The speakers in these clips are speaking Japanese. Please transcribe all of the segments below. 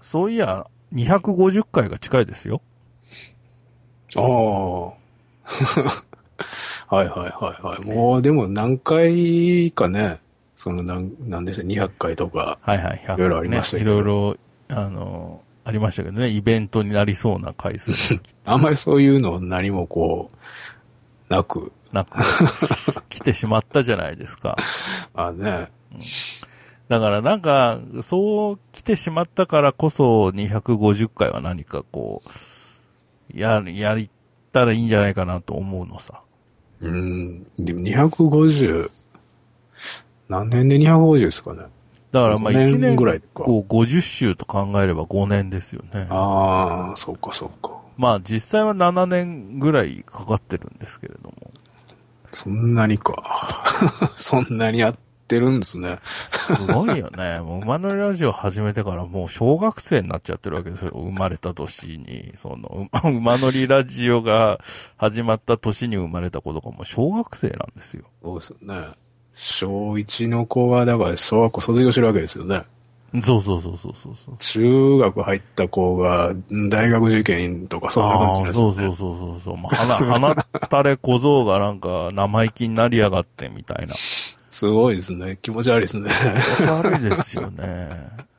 そういや、250回が近いですよ。 ああ。はいはいはいはい。もうでも何回かね、なんでしょう、200回とか、 はいはい、100 いろいろありまね。いしたけど。 ろいろ、ありましたけどね、イベントになりそうな回数の時って。 あんまりそういうの何もこう、なく。 なく、来てしまったじゃないですか。 あね。 だからなんか、そう来てしまったからこそ250回は何かこう、やりたらいいんじゃないかなと思うのさ。 でも250、何年で250ですかね。 だからまあ1 5年ぐら年いか。 こう50週と考えれば5年ですよね。 ああ、そうかそうか。 まあ実際は7年ぐらいかかってるんですけれども。 そんなにか。そんなにやってるんですね。 すごいよね。もう馬乗りラジオ始めてからもう小学生になっちゃってるわけですよ。生まれた年に。馬乗りラジオが始まった年に生まれた子とかも小学生なんですよ。 そうですよね。小1の子が、だから小学校卒業してるわけですよね。 そうそうそうそうそうそう。 中学入った子が大学受験とかそんな感じああ、 ですよね。 そうそうそうそうそう。まあ、鼻たれ小僧がなんか生意気になりやがってみたいな。 すごいですね。気持ち悪いですね。 気持ち悪いですよね。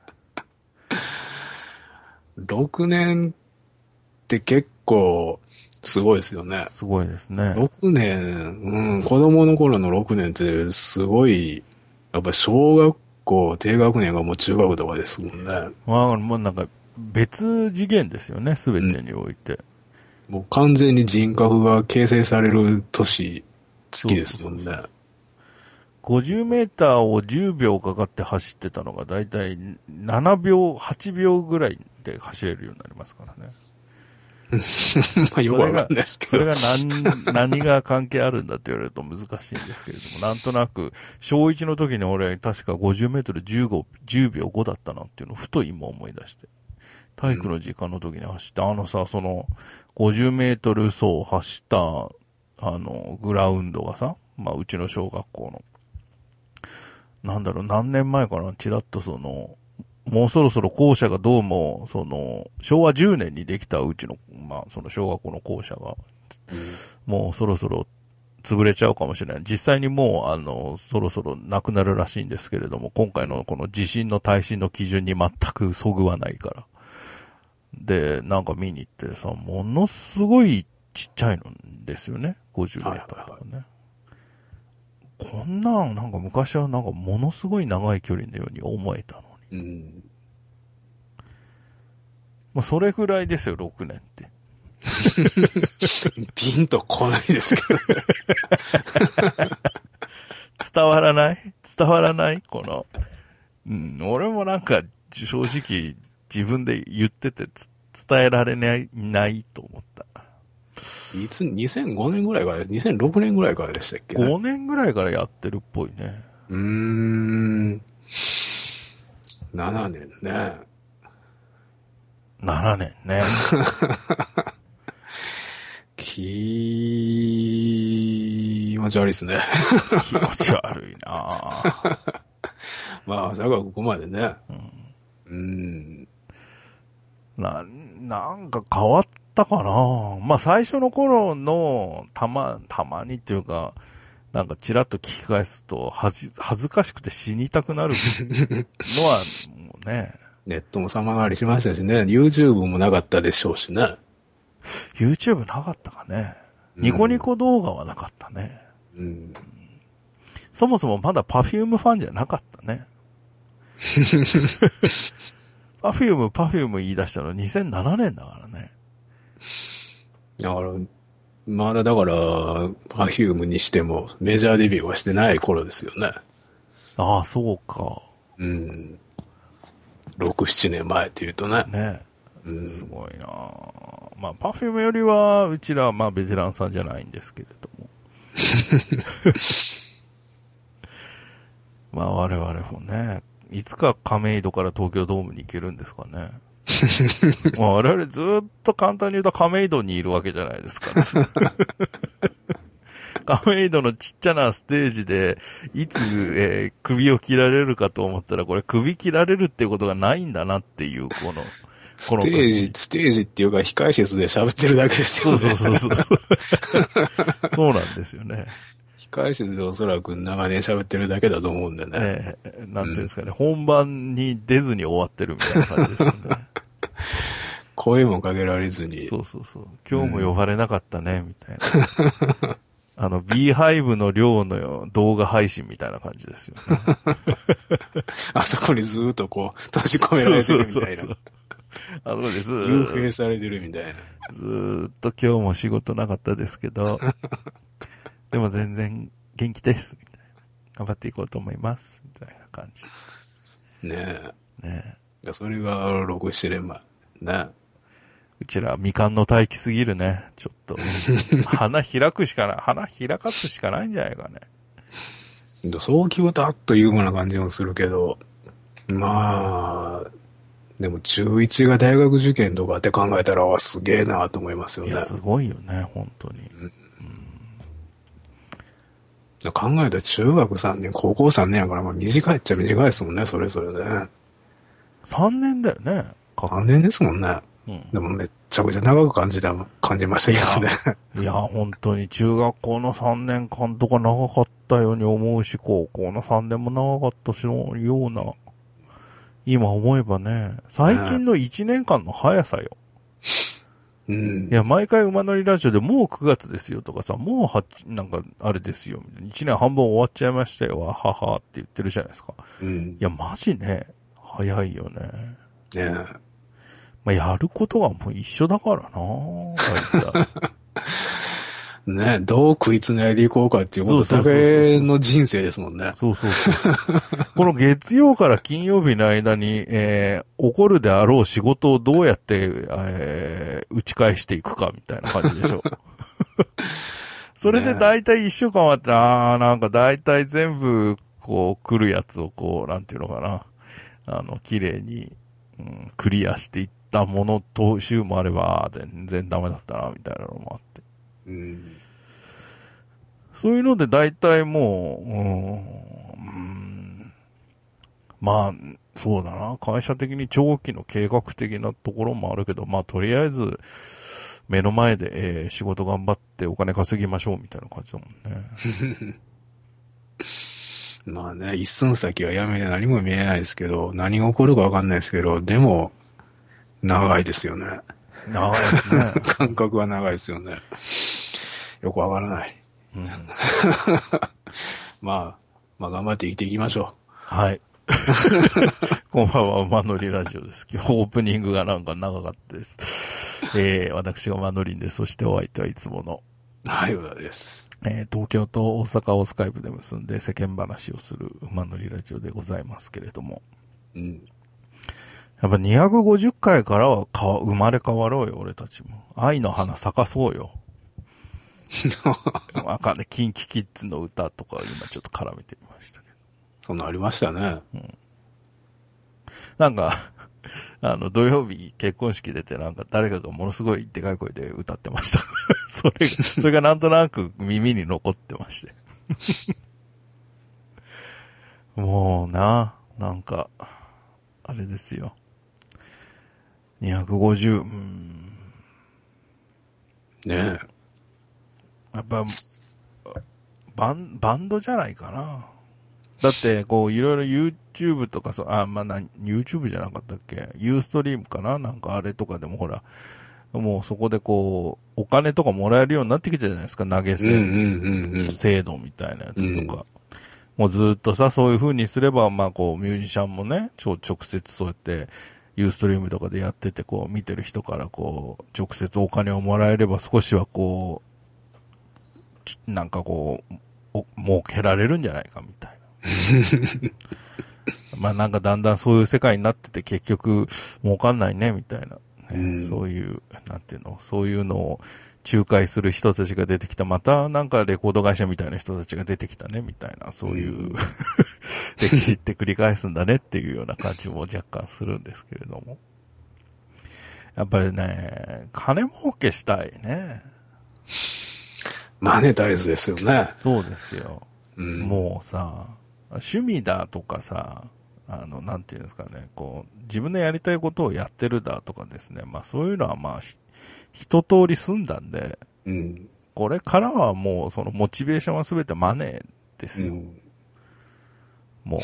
6年って結構すごいですよね。 すごいですね。 6年、子供の頃の6年ってすごい、やっぱ小学校低学年がもう中学とかですもんね。 まあ、もうなんか別次元ですよね、すべうん。 てにおいて。 もう完全に人格が形成される年、月そうですもんね。 そうそうそう。50メーターを10秒かかって走ってたのがだいたい7秒、8秒ぐらいで走れるようになりますからね。 まあよくわかんそれが、 ないですけど。 それが何が関係あるんだって言われると難しいんですけれども、なんとなく、小1の時に俺確か50メートル10秒5だったなっていうのをふと今思い出して。体育の時間の時に走って、50メートル走を走った、グラウンドがさ、まあ、うちの小学校の、なんだろう、何年前かな、ちらっともうそろそろ校舎がどうも、昭和10年にできたうちの、まあ、その小学校の校舎が、 うん。 もうそろそろ潰れちゃうかもしれない。実際にもう、そろそろなくなるらしいんですけれども、今回のこの地震の耐震の基準に全くそぐわないから。で、なんか見に行ってさ、ものすごいちっちゃいのですよね。50メーターとかね。こんなん、なんか昔はなんかものすごい長い距離のように思えたのに。 うん。 まあ、それぐらいですよ、6年って。 ピンとこないですけど。 伝わらないうん、俺もなんか、正直、自分で言ってて伝えられないと思った。 2005年ぐらいから、2006年ぐらいからでしたっけね。 5年ぐらいからやってるっぽいね。 7年ね。 7年ね。 気持ち悪いですね。 気持ち悪いなぁ。 まあ、まさかここまでね。うん。 なんか変わったかな。まあ最初の頃のたまにっていうか、なんかチラッと聞き返すと恥ずかしくて死にたくなるのはもうね。 ネットも様変わりしましたしね。YouTube もなかったでしょうしね。 YouTube なかったかね。ニコニコ動画はなかったね。 うん。 そもそもまだ Perfume ファンじゃなかったね。Perfume 言い出したの2007年だからね。 だから、まだだから、Perfume にしてもメジャーデビューはしてない頃ですよね。 ああ、そうか。 うん。6、7年前って言うとね。 ね。 うん。 すごいな。まあ、パフュームよりは、うちらはまあ、ベテランさんじゃないんですけれども。まあ、我々もね、いつか亀戸から東京ドームに行けるんですかね。まあ、我々ずっと簡単に言うと亀戸にいるわけじゃないですか。 亀戸のちっちゃなステージで、いつ、首を切られるかと思ったら、これ首切られるっていうことがないんだなっていう、 ステージっていうか、控室で喋ってるだけですよね。 そう。そうなんですよね。 控室でおそらく長年喋ってるだけだと思うんでね。 なんていうんですかね、本番に出ずに終わってるみたいな感じですよね。 声もかけられずに。 そう。今日も呼ばれなかったね、みたいな。ビーハイブの寮の動画配信みたいな感じですよね。 あそこにずーっとこう、閉じ込められてるみたいな。 そう。あそこで幽閉されてるみたいな。 ずーっと今日も仕事なかったですけど、でも全然元気です、みたいな。頑張っていこうと思います、みたいな感じ。 ねえ。それが6、7年前。ね。 うちら未完の待機すぎるね。ちょっと。花開くしかない。花開かすしかないんじゃないかね。 早期はだっというような感じもするけど、まあ、でも中1が大学受験とかって考えたら、すげえなと思いますよね。 いや、すごいよね、本当に。 考えたら中学3年、高校3年やから、まあ短いっちゃ短いですもんね、それぞれね。 3年だよね。 3年ですもんね。でもめっちゃくちゃ長く感じましたけどね。 いや、本当に中学校の3年間とか長かったように思うし、高校の3年も長かったしのような、今思えばね、最近の1年間の速さよ。いや、毎回馬乗りラジオでもう9月ですよとかさ、もうなんかあれですよ、1年半分終わっちゃいましたよ、はははって言ってるじゃないですか。いや、マジね、早いよね。まあ、やることはもう一緒だからなね、どう食いつないでいこうかっていうことだけの人生ですもんね。 そう。この月曜から金曜日の間に、起こるであろう仕事をどうやって、打ち返していくかみたいな感じでしょ。それで大体一週間終わって、なんか大体全部、こう、来るやつをこう、なんていうのかな。綺麗に、クリアしていったものと週もあれば、全然ダメだったな、みたいなのもあって。そういうので大体もう、まあ、そうだな。会社的に長期の計画的なところもあるけど、まあとりあえず、目の前で、仕事頑張ってお金稼ぎましょうみたいな感じだもんね。 まあね、一寸先はやめで何も見えないですけど、何が起こるかわかんないですけど、でも、長いですよね。 長いですね。 感覚は長いですよね。よくわからない。まあ頑張って生きていきましょう。 はい。こんばんは、馬乗りラジオです。今日オープニングがなんか長かったです。私が馬乗りんで、そしてお相手はいつもの。 はい、うだです。 東京と大阪をスカイプで結んで世間話をする馬乗りラジオでございますけれども。やっぱ250回からは生まれ変わろうよ、俺たちも。愛の花咲かそうよ。わかんない。キンキキッズの歌とか今ちょっと絡めてみましたけど。 そんなありましたね。 なんか、土曜日結婚式出てなんか誰かがものすごいでかい声で歌ってました。それがなんとなく耳に残ってまして。もうなんか、あれですよ。250、 ねえ。 やっぱ、バンドじゃないかな。だって、こう、いろいろ YouTube とかYouTube じゃなかったっけ？ Ustream かな？なんかあれとかでもほら、もうそこでこう、お金とかもらえるようになってきたじゃないですか、投げ銭制度みたいなやつとか。もうずっとさ、そういう風にすれば、まあこう、ミュージシャンもね、直接そうやって、Ustream とかでやってて、こう、見てる人からこう、直接お金をもらえれば少しはこう、なんかこう、儲けられるんじゃないかみたいな。まあなんかだんだんそういう世界になってて結局儲かんないねみたいな、そういう、なんていうの、そういうのを仲介する人たちが出てきた、またなんかレコード会社みたいな人たちが出てきたねみたいな、そういう歴史って繰り返すんだねっていうような感じも若干するんですけれども。やっぱりね、金儲けしたいね。 マネタイズですよね。 そうですよ。 うん。 もうさ、趣味だとかさ、なんていうんですかね、こう、自分のやりたいことをやってるだとかですね、まあそういうのはまあ、一通り済んだんで、 うん。 これからはもうそのモチベーションはすべてマネーですよ。 うん。 もう。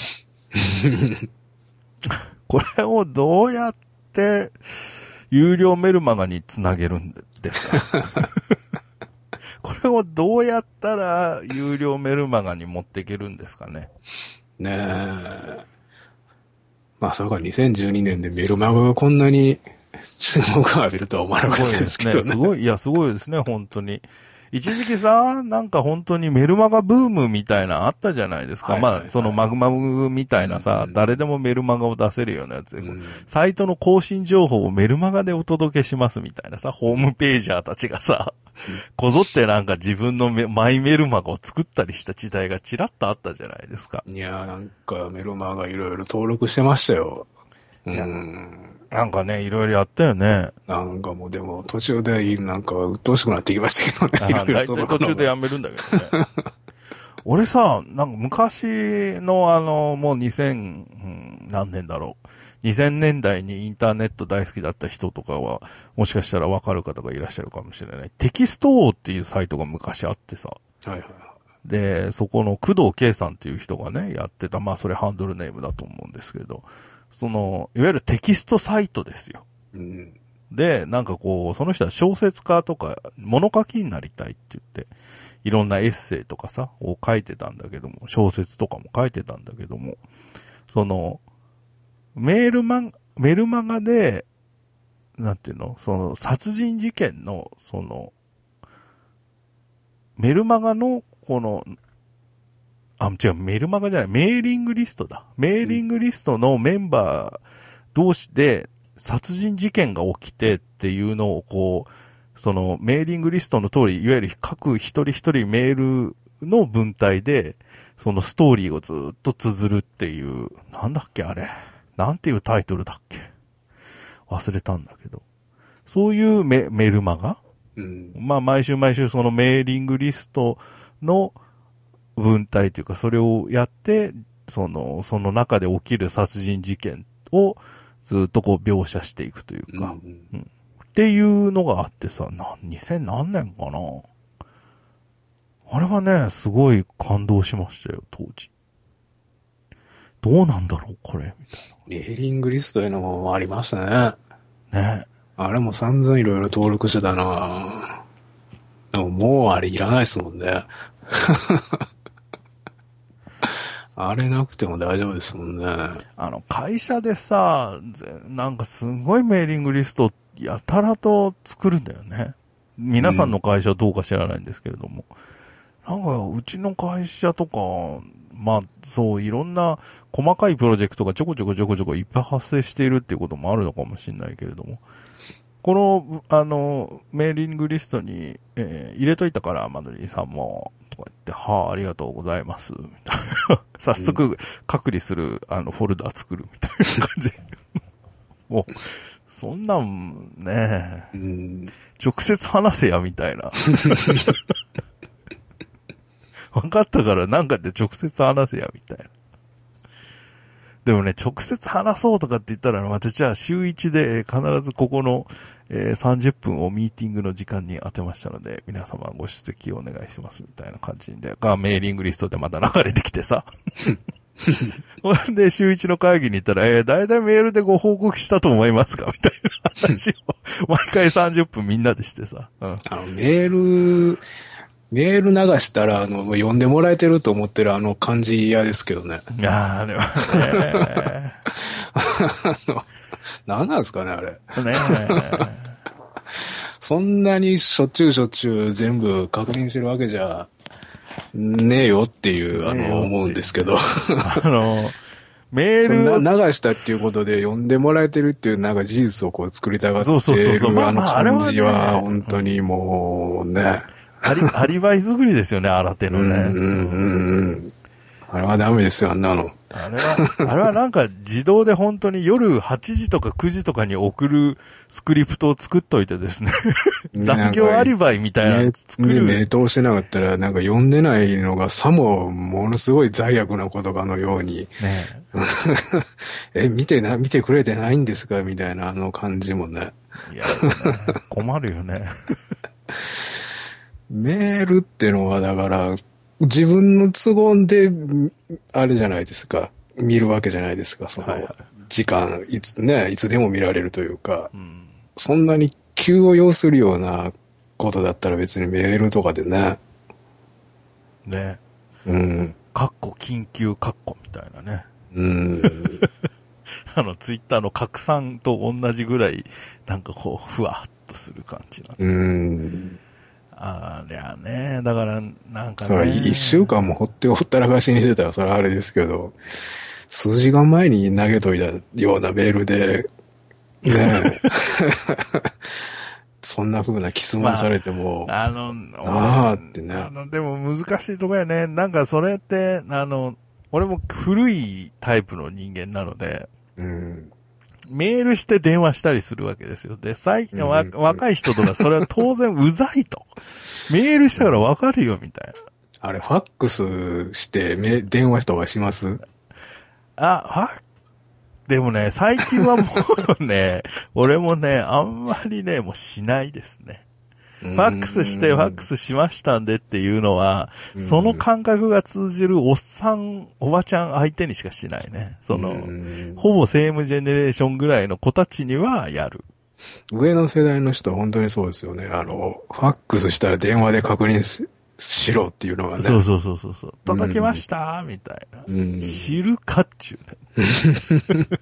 これをどうやって有料メルマガにつなげるんですか？これをどうやったら有料メルマガに持っていけるんですかね？ ねえ。まあ、それから2012年でメルマガがこんなに注目を浴びるとは思わなかったですけどね。 すごい、いや、すごいですね、本当に。一時期さ、なんか本当にメルマガブームみたいなあったじゃないですか。 はいはいはいまあ、そのマグマグみたいなさ、誰でもメルマガを出せるようなやつで、サイトの更新情報をメルマガでお届けしますみたいなさ、ホームページャーたちがさ、こぞってなんか自分のマイメルマガを作ったりした時代がちらっとあったじゃないですか。 いやーなんかメルマガいろいろ登録してましたよ。 なんかね、いろいろやったよね。 なんかもうでも途中でなんか鬱陶しくなってきましたけどね。 大体途中でやめるんだけどね。俺さ、なんか昔のもう何年だろう。2000年代にインターネット大好きだった人とかは、もしかしたらわかる方がいらっしゃるかもしれない。テキスト王っていうサイトが昔あってさ。 はいはいはい。 で、そこの工藤圭さんっていう人がね、やってた、まあそれハンドルネームだと思うんですけど、いわゆるテキストサイトですよ。 うん、 で、なんかこう、その人は小説家とか、物書きになりたいって言って、いろんなエッセイとかさ、を書いてたんだけども、小説とかも書いてたんだけども、メルマガで、なんていうの、殺人事件の、メルマガの、違う、メルマガじゃない、メーリングリストだ。メーリングリストのメンバー同士で殺人事件が起きてっていうのをこう、メーリングリストの通り、いわゆる各一人一人メールの文体で、そのストーリーをずっと綴るっていう、なんだっけあれ。なんていうタイトルだっけ忘れたんだけど。そういうメルマガ、まあ毎週毎週そのメーリングリストの文体というか、それをやって、その中で起きる殺人事件をずっとこう描写していくというか、っていうのがあってさ、2000何年かな。あれはね、すごい感動しましたよ、当時。どうなんだろう、これ、みたいな。メーリングリストいうのもありましたね。 ね。 あれも散々いろいろ登録してたな。でももうあれいらないですもんね。あれなくても大丈夫ですもんね。 会社でさ、なんかすごいメーリングリストやたらと作るんだよね。皆さんの会社はどうか知らないんですけれども。なんか、うちの会社とか、まあ、そう、いろんな細かいプロジェクトがちょこちょこいっぱい発生しているっていうこともあるのかもしれないけれども。この、メーリングリストに、入れといたから、マドリーさんも、とか言って、はあ、ありがとうございます、みたいな。早速、隔離する、フォルダ作る、みたいな感じ。もう、そんなんね、直接話せや、みたいな。分かったからなんかで直接話せや、みたいな。でもね、直接話そうとかって言ったら、私は週1で必ずここの、30分をミーティングの時間に当てましたので、皆様ご出席お願いしますみたいな感じで、メーリングリストでまた流れてきてさ。で、週1の会議に行ったら、だいたいメールでご報告したと思いますかみたいな話を、毎回30分みんなでしてさ。 メール流したら、読んでもらえてると思ってる感じ嫌ですけどね。 いやー、でもね。 何なんですかね、あれ。 ねそんなにしょっちゅう全部確認してるわけじゃねえよっていう、思うんですけど。 メール流したっていうことで読んでもらえてるっていうなんか事実をこう作りたがってる感じは本当にもうね。 アリバイ作りですよね、新手のね。 あれはダメですよ、あんなの。 あれはなんか自動で本当に夜8時とか9時とかに送るスクリプトを作っといてですね。残業アリバイみたいなの作る。 目通してなかったら、なんか読んでないのがさもものすごい罪悪なことかのように。ね見てくれてないんですかみたいな感じもね。 いや、ね、困るよね。 メールってのはだから、自分の都合で、あれじゃないですか。見るわけじゃないですか。その、時間、いつでも見られるというか、そんなに急を要するようなことだったら別にメールとかでね。 ね。 うん。 緊急みたいなね。 うん。 ツイッターの拡散と同じぐらい、なんかこう、ふわっとする感じなんです。ありゃね、だから、なんかね。 それ一週間もほったらかしにしてたら、それはあれですけど、数時間前に投げといたようなメールで、ねそんな風な質問されても、ってね。 でも難しいとこやね。なんかそれって、俺も古いタイプの人間なので、メールして電話したりするわけですよ。で、若い人とかそれは当然うざいと。メールしたからわかるよ、みたいな。 あれ、ファックスして電話とかします？ でもね、最近はもうね、俺もね、あんまりね、もうしないですね。ファックスしてファックスしましたんでっていうのは、その感覚が通じるおっさん、おばちゃん相手にしかしないね。ほぼセームジェネレーションぐらいの子たちにはやる。 上の世代の人は本当にそうですよね。ファックスしたら電話で確認しろっていうのがね。 そう。届きましたみたいな。知るかっちゅうね。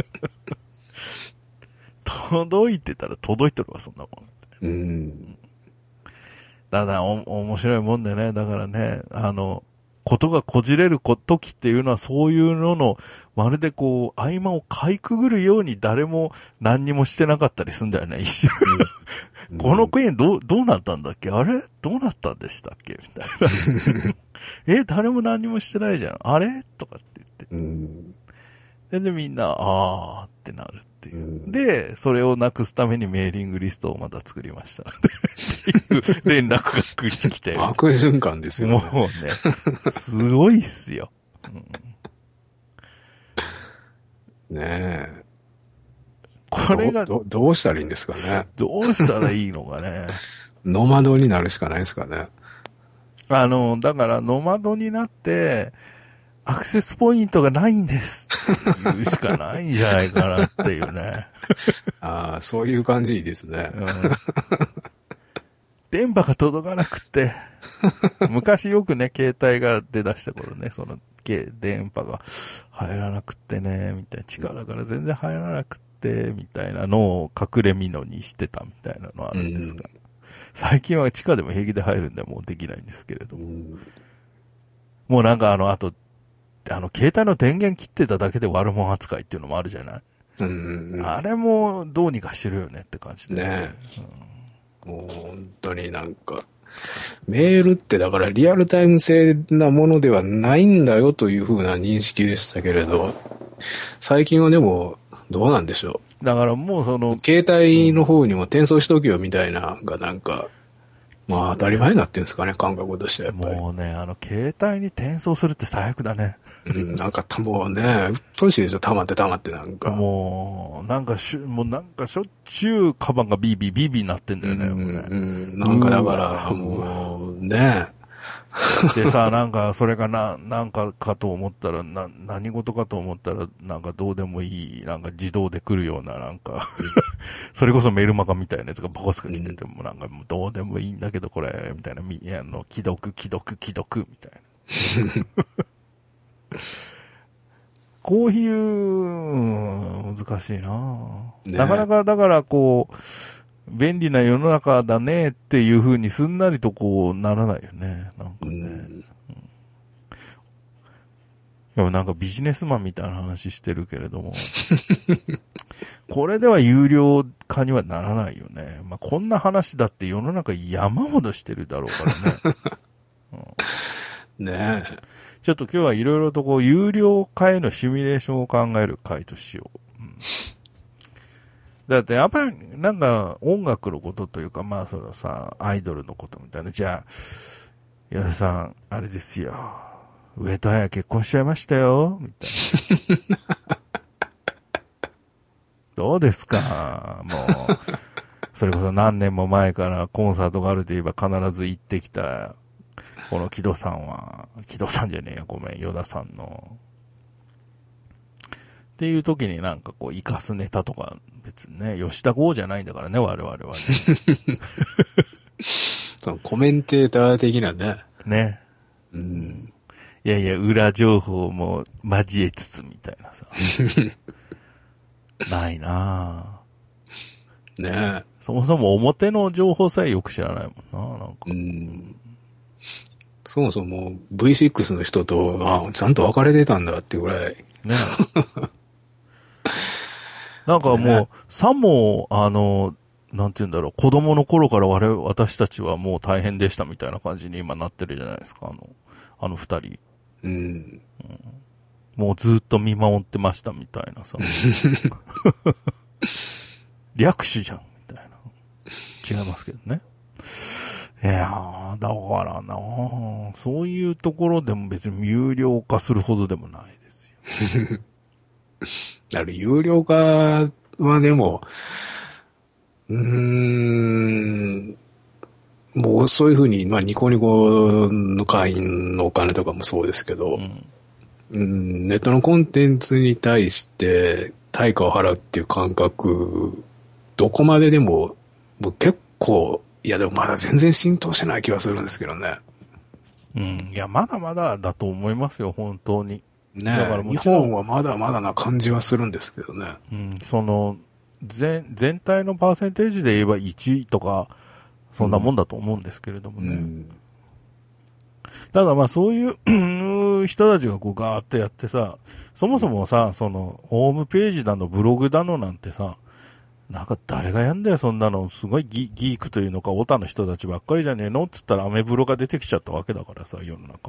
届いてたら届いてるわ、そんなもん。だから面白いもんでね。だからね、ことがこじれる時っていうのはそういうのの、まるでこう、合間をかいくぐるように誰も何にもしてなかったりすんだよね、一瞬。この件どうなったんだっけ？あれどうなったんでしたっけみたいな。誰も何にもしてないじゃん。あれとかって言って。で、みんな、あーってなるっていう。で、それをなくすためにメーリングリストをまた作りました。っていう連絡が来てきて。 悪循環ですよね。 もうね、すごいっすよ。 ねえ。 これがどうしたらいいんですかね。 どうしたらいいのかね。 ノマドになるしかないですかね。 だからノマドになって、アクセスポイントがないんですって言うしかないんじゃないかなっていうね。 そういう感じですね。 電波が届かなくて、昔よくね、携帯が出だした頃ね、電波が入らなくてね、みたいな、地下だから全然入らなくて、みたいなのを隠れみのにしてたみたいなのあるんですが、最近は地下でも平気で入るんでもうできないんですけれども。もうなんかあと、携帯の電源切ってただけで悪者扱いっていうのもあるじゃない？あれもどうにかしてるよねって感じで。 ねもう本当になんか、メールってだからリアルタイム性なものではないんだよという風な認識でしたけれど、最近はでもどうなんでしょう。だからもう携帯の方にも転送しとけよみたいながなんか、まあ当たり前になってるんですかね、感覚としてやっぱり。 もうね、携帯に転送するって最悪だね。 なんかもうね、うっとうしいでしょ、溜まってなんか。 もう、なんかしょっちゅうカバンがビービーなってんだよね。 なんかだから、もう、ね。 でさ、なんか、それがなんかかと思ったら、何事かと思ったら、なんかどうでもいい、なんか自動で来るような、なんか、それこそメルマガみたいなやつがバコスカ来てても、なんかもうどうでもいいんだけど、これ、みたいな、既読、みたいな。こういう、難しいな、なかなか、だからこう、便利な世の中だねっていう風にすんなりとこうならないよね。なんかね。でもなんかビジネスマンみたいな話してるけれども、これでは有料化にはならないよね。まあ、こんな話だって世の中山ほどしてるだろうからね。 ねえ。 ちょっと今日はいろいろとこう、有料化へのシミュレーションを考える回としよう。だってやっぱりなんか音楽のことというか、まあそのさ、アイドルのことみたいな。じゃあ、矢田さん、あれですよ。上戸彩結婚しちゃいましたよ。みたいな。どうですかもう、それこそ何年も前からコンサートがあるといえば必ず行ってきた、この木戸さんは、木戸さんじゃねえや、ごめん、与田さんの。っていう時になんかこう、活かすネタとか、別にね、吉田剛じゃないんだからね、我々はね。 そのコメンテーター的なね。 ね。 うん。 いやいや、裏情報も交えつつみたいなさ。ないなぁ。 ねえ。 そもそも表の情報さえよく知らないもんな、なんか。 うん。そもそも V6 の人と、あ、ちゃんと別れてたんだってぐらい。 ねなんかもう、 ね、 さも、なんて言うんだろう、子供の頃から私たちはもう大変でしたみたいな感じに今なってるじゃないですか、あの二人。 うん。 もうずっと見守ってましたみたいなさ。略取じゃん、みたいな。違いますけどね。いやー、だからなぁそういうところでも別に有料化するほどでもないですよ。 だから有料化はでも、もうそういうふうに、まあニコニコの会員のお金とかもそうですけど、ネットのコンテンツに対して対価を払うっていう感覚、どこまででも、もう結構、いやでもまだ全然浸透してない気がするんですけどね。 うん。いや、まだまだだと思いますよ、本当に。 ねだからえ、日本はまだまだな感じはするんですけどね。 うん、全体のパーセンテージで言えば1位とか、そんなもんだと思うんですけれどもね。ただまあそういう人たちがこうガーってやってさ、そもそもさ、その、ホームページだの、ブログだのなんてさ、なんか誰がやんだよ、そんなの。すごいギークというのか、オタの人たちばっかりじゃねえのっつったらアメブロが出てきちゃったわけだからさ、世の中。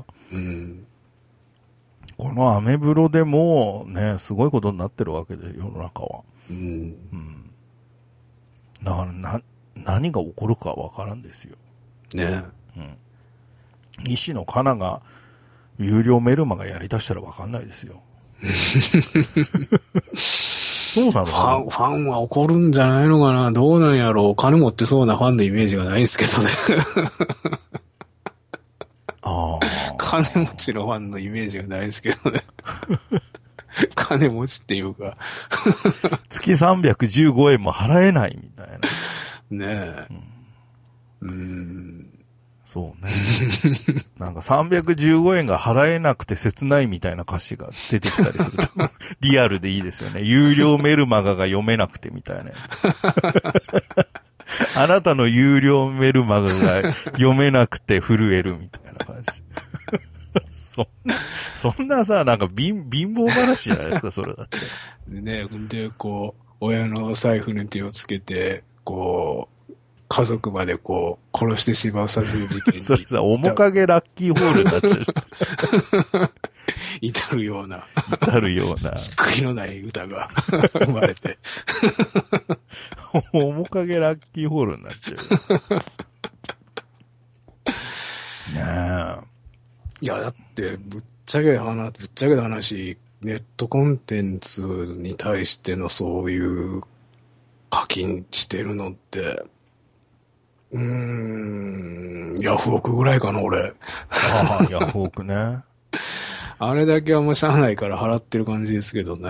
このアメブロでもね、すごいことになってるわけで、世の中は。だから何が起こるかわからんですよ。 ね西野カナが有料メルマガやり出したらわかんないですよ。そうなのかなファンは怒るんじゃないのかな、どうなんやろう。金持ってそうなファンのイメージがないんですけどね。金持ちのファンのイメージがないんですけどね。金持ちっていうか。 月315円も払えないみたいな。 ねえ。 そうね。なんか315円が払えなくて切ないみたいな歌詞が出てきたりすると、リアルでいいですよね。有料メルマガが読めなくてみたいな。あなたの有料メルマガが読めなくて震えるみたいな感じ。そんなさ、なんか貧乏話じゃないですか、それだって。 ねで、こう、親の財布に手をつけて、こう、家族までこう、殺してしまう殺人事件に。 それさ、面影ラッキーホールになっちゃう。 至るような。 至るような。 救いのない歌が生まれて。 面影ラッキーホールになっちゃう。ねえ。 いや、だって、ぶっちゃけた話、ネットコンテンツに対してのそういう課金してるのって、ヤフオクぐらいかな、俺。 ああ、ヤフオクね。 あれだけはもうしゃあないから払ってる感じですけどね。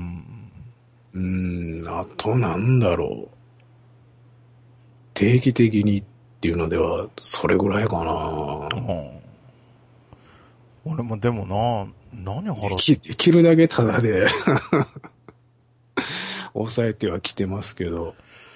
あとなんだろう。定期的にっていうのでは、それぐらいかな。 俺もでも何払ってできるだけタダで抑えてはきてますけど。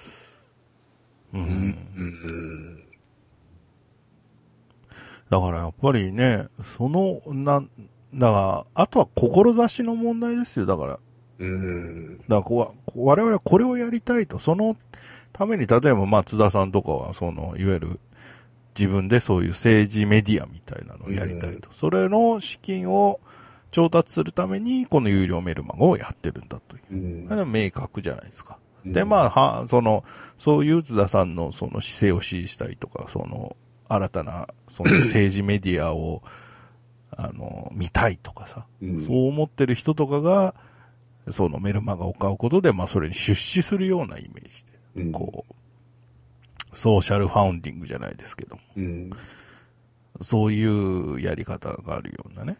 だからやっぱりね、だから、あとは志の問題ですよ、だから。だから我々はこれをやりたいと、そのために、例えば松田さんとかは、いわゆる、 自分でそういう政治メディアみたいなのをやりたいと。それの資金を調達するために、この有料メルマガをやってるんだという。だから明確じゃないですか。で、まあ、そういう津田さんのその姿勢を支持したりとか、新たな、政治メディアを、見たいとかさ、そう思ってる人とかが、そのメルマガを買うことで、まあ、それに出資するようなイメージで、こう、ソーシャルファウンディングじゃないですけども、そういうやり方があるようなね。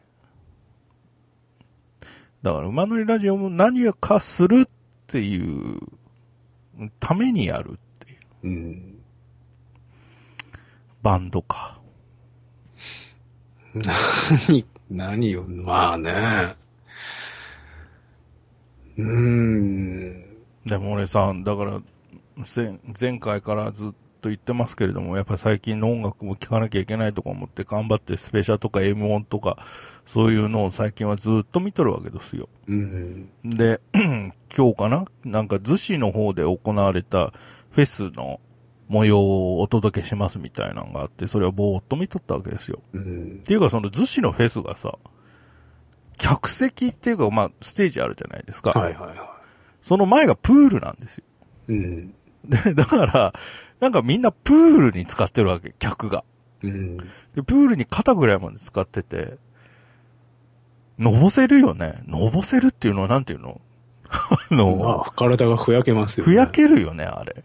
だから、馬乗りラジオも何かするっていうためにやるっていう。バンドか。 何よ、まあね。 でも俺さ、だから、前回からずっと言ってますけれども、やっぱ最近の音楽も聴かなきゃいけないとか思って頑張ってスペシャとか M1 とか、そういうのを最近はずっと見とるわけですよ。で、今日かななんか逗子の方で行われたフェスの模様をお届けしますみたいなのがあって、それをぼーっと見とったわけですよ。っていうかその逗子のフェスがさ、客席っていうかまあステージあるじゃないですか。その前がプールなんですよ。で、だから、なんかみんなプールに使ってるわけ、客が。で、プールに肩ぐらいまで使ってて、のぼせるよね。のぼせるっていうのはなんていうのまあ、体がふやけますよね。ふやけるよね、あれ。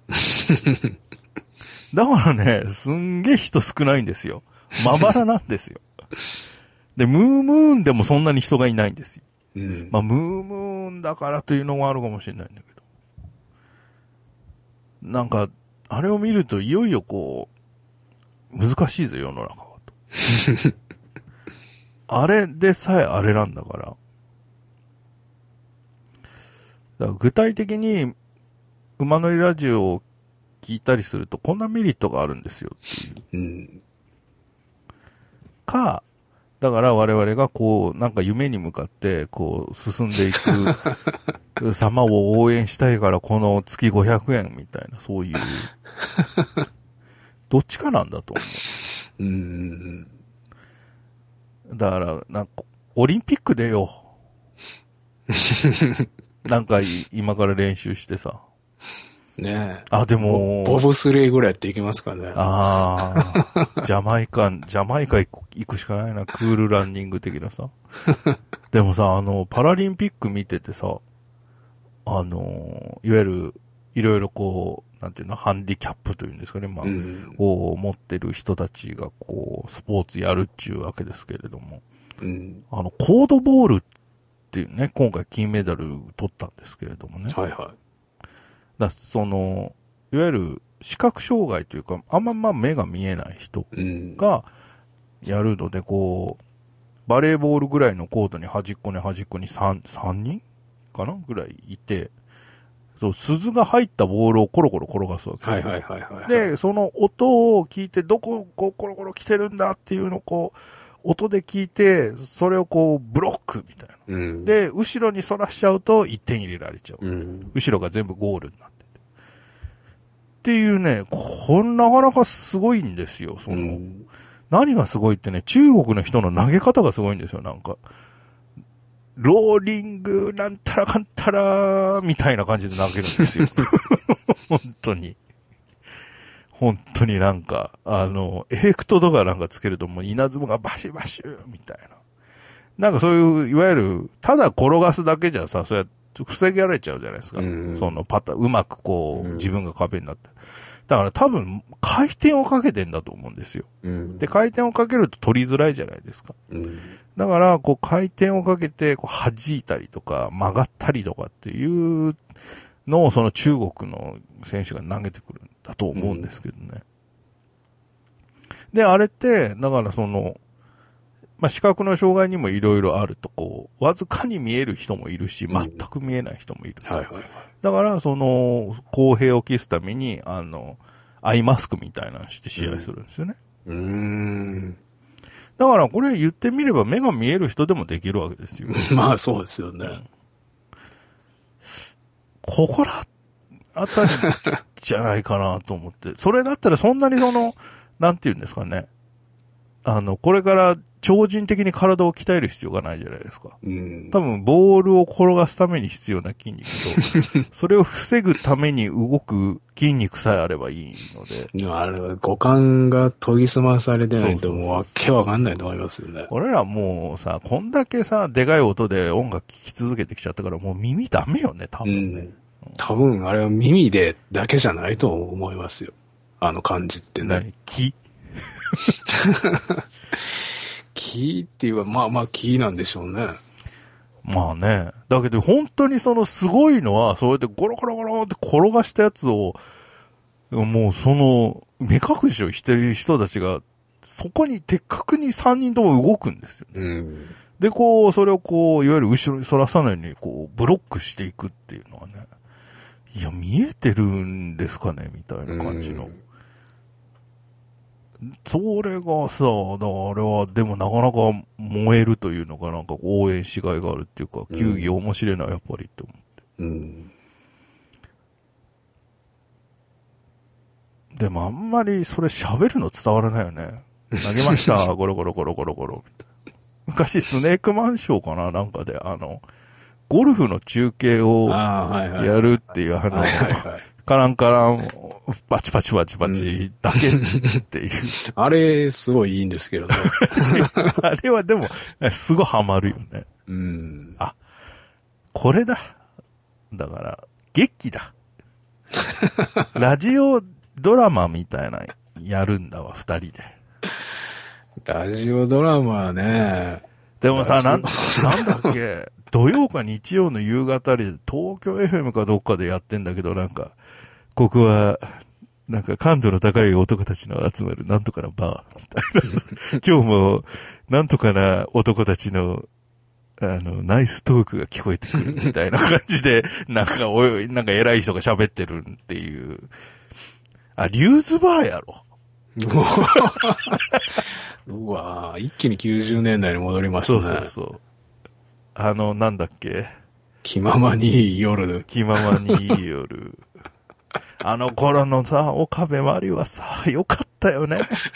だからね、すんげえ人少ないんですよ。まばらなんですよ。で、ムームーンでもそんなに人がいないんですよ。まあ、ムームーンだからというのもあるかもしれないんだけど。なんか、あれを見るといよいよこう、難しいぞ、世の中はと。あれでさえあれなんだから。だから具体的に、馬乗りラジオを聞いたりすると、こんなメリットがあるんですよっていう。か、だから我々がこう、なんか夢に向かって、こう、進んでいく様を応援したいから、この月500円みたいな、そういう、どっちかなんだと思う。だから、なんか、オリンピック出よう。なんか、今から練習してさ。 ねえ。 あ、でも、 ボブスレーぐらいやっていきますかね。 ああ、ジャマイカ行くしかないな、クールランニング的なさ。でもさ、パラリンピック見ててさ、いわゆる、いろいろこう、なんていうの、ハンディキャップというんですかね、まあ、を持ってる人たちがこう、スポーツやるっちゅうわけですけれども、コードボールっていうね、今回金メダル取ったんですけれどもね。いわゆる視覚障害というか、あんま目が見えない人がやるので、こう、バレーボールぐらいのコートに端っこに3人かなぐらいいて、そう、鈴が入ったボールをコロコロ転がすわけで、その音を聞いて、どこ、こう、コロコロ来てるんだっていうのをこう、音で聞いて、それをこう、ブロックみたいな。で、後ろに反らしちゃうと1点入れられちゃう。後ろが全部ゴールになってて。っていうね、なかなかすごいんですよ、何がすごいってね、中国の人の投げ方がすごいんですよ、なんか。ローリング、なんたらかんたら、みたいな感じで投げるんですよ。本当に。本当になんか、エフェクトとかなんかつけるともう稲妻がバシバシューみたいな。なんかそういう、いわゆる、ただ転がすだけじゃさ、そうやって防げられちゃうじゃないですか。うまくこう、自分が壁になって。だから多分、回転をかけてんだと思うんですよ。で、回転をかけると取りづらいじゃないですか。だから、こう、回転をかけて、こう、弾いたりとか、曲がったりとかっていうのを、その中国の選手が投げてくるんだと思うんですけどね。で、あれって、だからまあ、視覚の障害にもいろいろあると、こう、わずかに見える人もいるし、全く見えない人もいる。だから、公平を期すために、アイマスクみたいなのして試合するんですよね。だから、これ言ってみれば目が見える人でもできるわけですよ。 まあ、そうですよね。 ここらあたりじゃないかなと思って。それだったらそんなになんて言うんですかね。これから超人的に体を鍛える必要がないじゃないですか。 うん。 多分、ボールを転がすために必要な筋肉と、それを防ぐために動く筋肉さえあればいいので。 五感が研ぎ澄まされてないとそうそうそうもうわけわかんないと思いますよね。 俺らもうさ、こんだけさ、でかい音で音楽聴き続けてきちゃったから、もう耳ダメよね、多分ね。 多分、あれは耳でだけじゃないと思いますよ。あの感じってね。 木木っていうか、まあ木なんでしょうね。 まあね。だけど本当にそのすごいのは、そうやってゴロゴロゴロって転がしたやつを、もうその、目隠しをしてる人たちが、そこに的確に3人とも動くんですよ。で、こう、それをこう、いわゆる後ろに反らさないように、こう、ブロックしていくっていうのはね。いや、見えてるんですかねみたいな感じの。それがさ、あれは、でもなかなか燃えるというのがなんか応援しがいがあるっていうか、球技面白いな、やっぱりって思って。でもあんまりそれ喋るの伝わらないよね。投げました、ゴロゴロゴロゴロゴロ、みたいな。昔スネークマンショーかななんかで、ゴルフの中継をやるっていう、カランカラン、バチバチバチバチだけっていう。 あれ、すごいいいんですけどね。 あれはでも、すごいハマるよね。あ、これだ。だから、劇だ。ラジオドラマみたいな、やるんだわ、二人で。 ラジオドラマね。 でもさ、なんだっけ、土曜か日曜の夕方で、東京 FM かどっかでやってんだけど、なんか、ここは、なんか感度の高い男たちの集まるなんとかなバーみたいな。今日も、なんとかな男たちの、ナイストークが聞こえてくるみたいな感じで、なんか偉い人が喋ってるっていう。あ、リューズバーやろ。 うわぁ、一気に90年代に戻りましたね。 そうそうそう。なんだっけ。 気ままにいい夜。 気ままにいい夜。あの頃のさ、岡部真理はさ、よかったよね。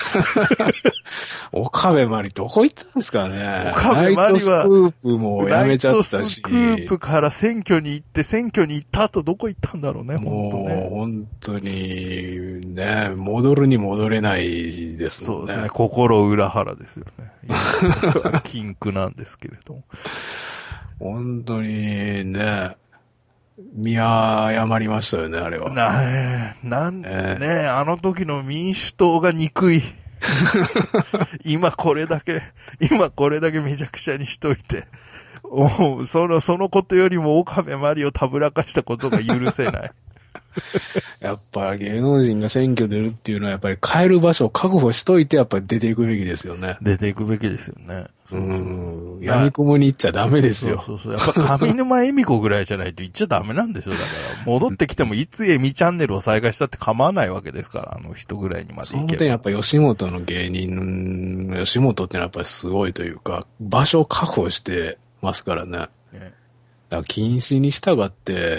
岡部真理どこ行ったんですかね。 岡部真理は、 ナイトスクープもやめちゃったし。 ナイトスクープから選挙に行った後どこ行ったんだろうね、本当ね。 もう、本当に、ね、戻るに戻れないですもんね。 そうですね、心裏腹ですよね。禁句なんですけれども。 本当にね、見誤りましたよね、あれは。 ねあの時の民主党が憎い。今これだけめちゃくちゃにしといて。そのことよりも岡部真理をたぶらかしたことが許せない。 やっぱ芸能人が選挙出るっていうのはやっぱり帰る場所を確保しといてやっぱり出ていくべきですよね。 出ていくべきですよね。 闇雲に行っちゃダメですよ。 そう。やっぱ上沼恵美子ぐらいじゃないと行っちゃダメなんですよ。だから戻ってきてもいつエミチャンネルを再開したって構わないわけですから、あの人ぐらいにまで行けば。 その点やっぱ吉本の芸人、吉本ってのはやっぱりすごいというか、場所を確保してますからね。だから禁止に従って、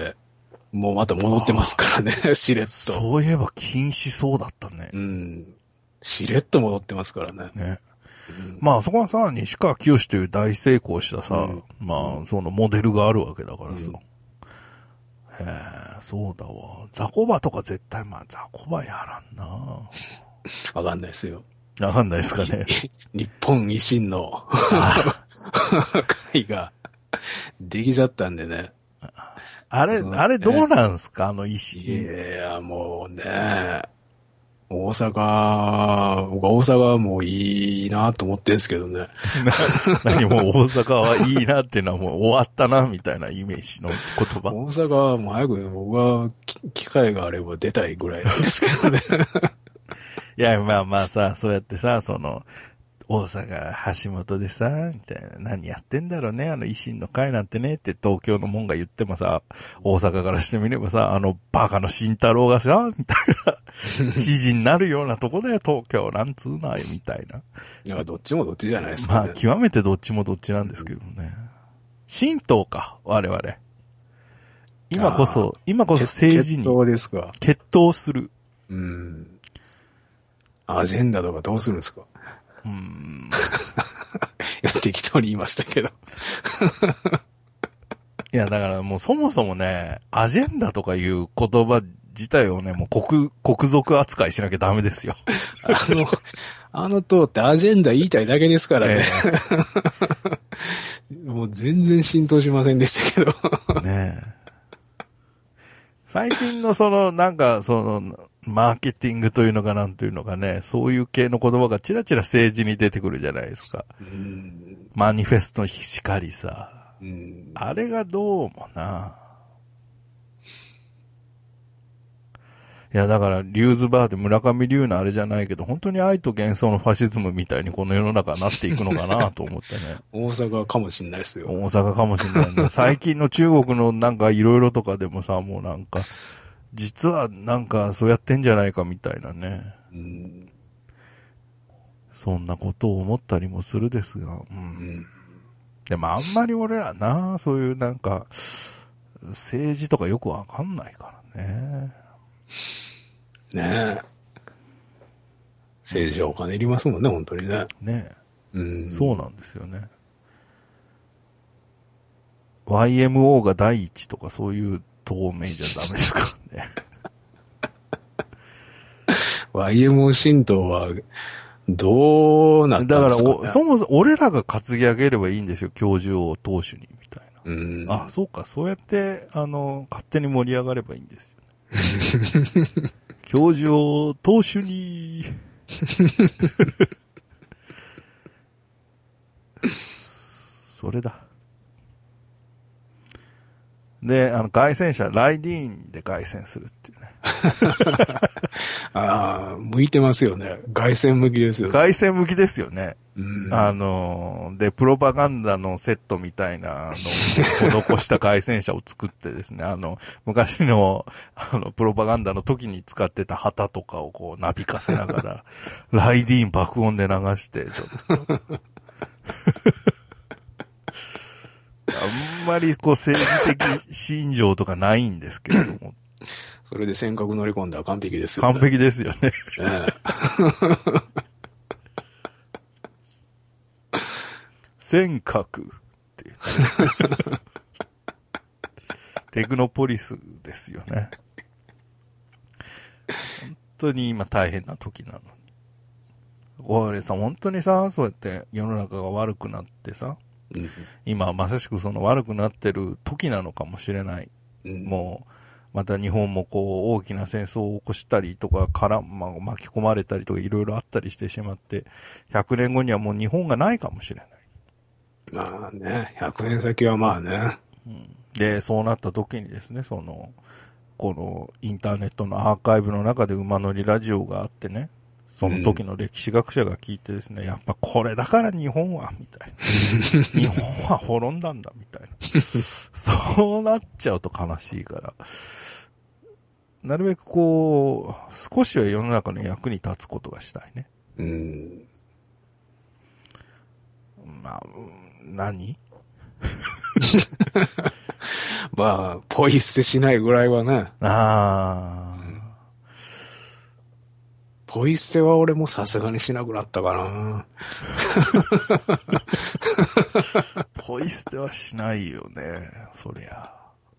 もうまた戻ってますからね、しれっと。 そういえば禁止そうだったね。 しれっと戻ってますからね。 まあそこはさ、西川きよしという大成功したさ、まあそのモデルがあるわけだからさ。へえ、そうだわ。ザコバとか絶対ザコバやらんな。 わかんないですよ。 わかんないですかね。 日本維新の会ができちゃったんでね。 あれどうなんすか、維新。 いや、もうね、大阪はもういいなと思ってんすけどね。 何もう大阪はいいなっていうのはもう終わったな、みたいなイメージの言葉。 大阪はもう早く僕は機会があれば出たいぐらいなんですけどね。 いや、まあさ、そうやってさ、大阪、橋本でさ、みたいな、何やってんだろうね、維新の会なんてね、って東京のもんが言ってもさ、大阪からしてみればさ、バカの慎太郎がさ、みたいな、知事になるようなとこだよ、東京、なんつうのよ、みたいな。 なんかどっちもどっちじゃないですかね。 まあ、極めてどっちもどっちなんですけどね。新党か、我々。今こそ政治に。 決闘ですか。 決闘する。 アジェンダとかどうするんですか？いや、適当に言いましたけど。 いや、だからもうそもそもね、アジェンダとかいう言葉自体をね、もう国賊扱いしなきゃダメですよ。 あの党ってアジェンダ言いたいだけですからね。もう全然浸透しませんでしたけど。 ねえ。最近のマーケティングというのかなんというのかね、そういう系の言葉がちらちら政治に出てくるじゃないですか。マニフェストしかりさ。あれがどうもな。いや、だから、リューズバーで村上龍のあれじゃないけど、本当に愛と幻想のファシズムみたいにこの世の中になっていくのかなと思ってね。 大阪かもしんないですよ。 大阪かもしれないね。最近の中国のなんかいろいろとかでもさ、もうなんか、実はなんかそうやってんじゃないかみたいなね。そんなことを思ったりもするですが。でもあんまり俺らな、そういうなんか、政治とかよくわかんないからね。 ねえ。政治はお金いりますもんね、本当にね。 ねえ。そうなんですよね。YMO が第一とかそういう透明じゃダメですからね。 YMO 神道は、どうなったんですかね。 だからそもそも俺らが担ぎ上げればいいんですよ、教授を党首に、みたいな。あ、そうか、そうやって、勝手に盛り上がればいいんですよ、ね。教授を党首に、それだ。で、凱旋者、ライディーンで凱旋するっていうね。 ああ、向いてますよね。凱旋向きですよね。 凱旋向きですよね。で、プロパガンダのセットみたいなのを施した凱旋車を作ってですね、昔の、プロパガンダの時に使ってた旗とかをこう、なびかせながら、ライディーン爆音で流して、ちょっと。あんまりこう政治的信条とかないんですけれども。 それで尖閣乗り込んだら完璧ですよね。 完璧ですよね。尖閣ってテクノポリスですよね。本当に今大変な時なのに。俺さ、本当にさ、そうやって世の中が悪くなってさ、今まさしくその悪くなってる時なのかもしれない。もう、また日本もこう大きな戦争を起こしたりとか巻き込まれたりとかいろいろあったりしてしまって、100年後にはもう日本がないかもしれない。 まあね、100年先はまあね。 で、そうなった時にですね、このインターネットのアーカイブの中で馬乗りラジオがあってね、その時の歴史学者が聞いてですね、やっぱこれだから日本は、みたいな。日本は滅んだんだ、みたいな。そうなっちゃうと悲しいから、なるべくこう、少しは世の中の役に立つことがしたいね。まあ、何まあ、ポイ捨てしないぐらいはね。ポイ捨ては俺もさすがにしなくなったかな。 ポイ捨てはしないよね、そりゃ。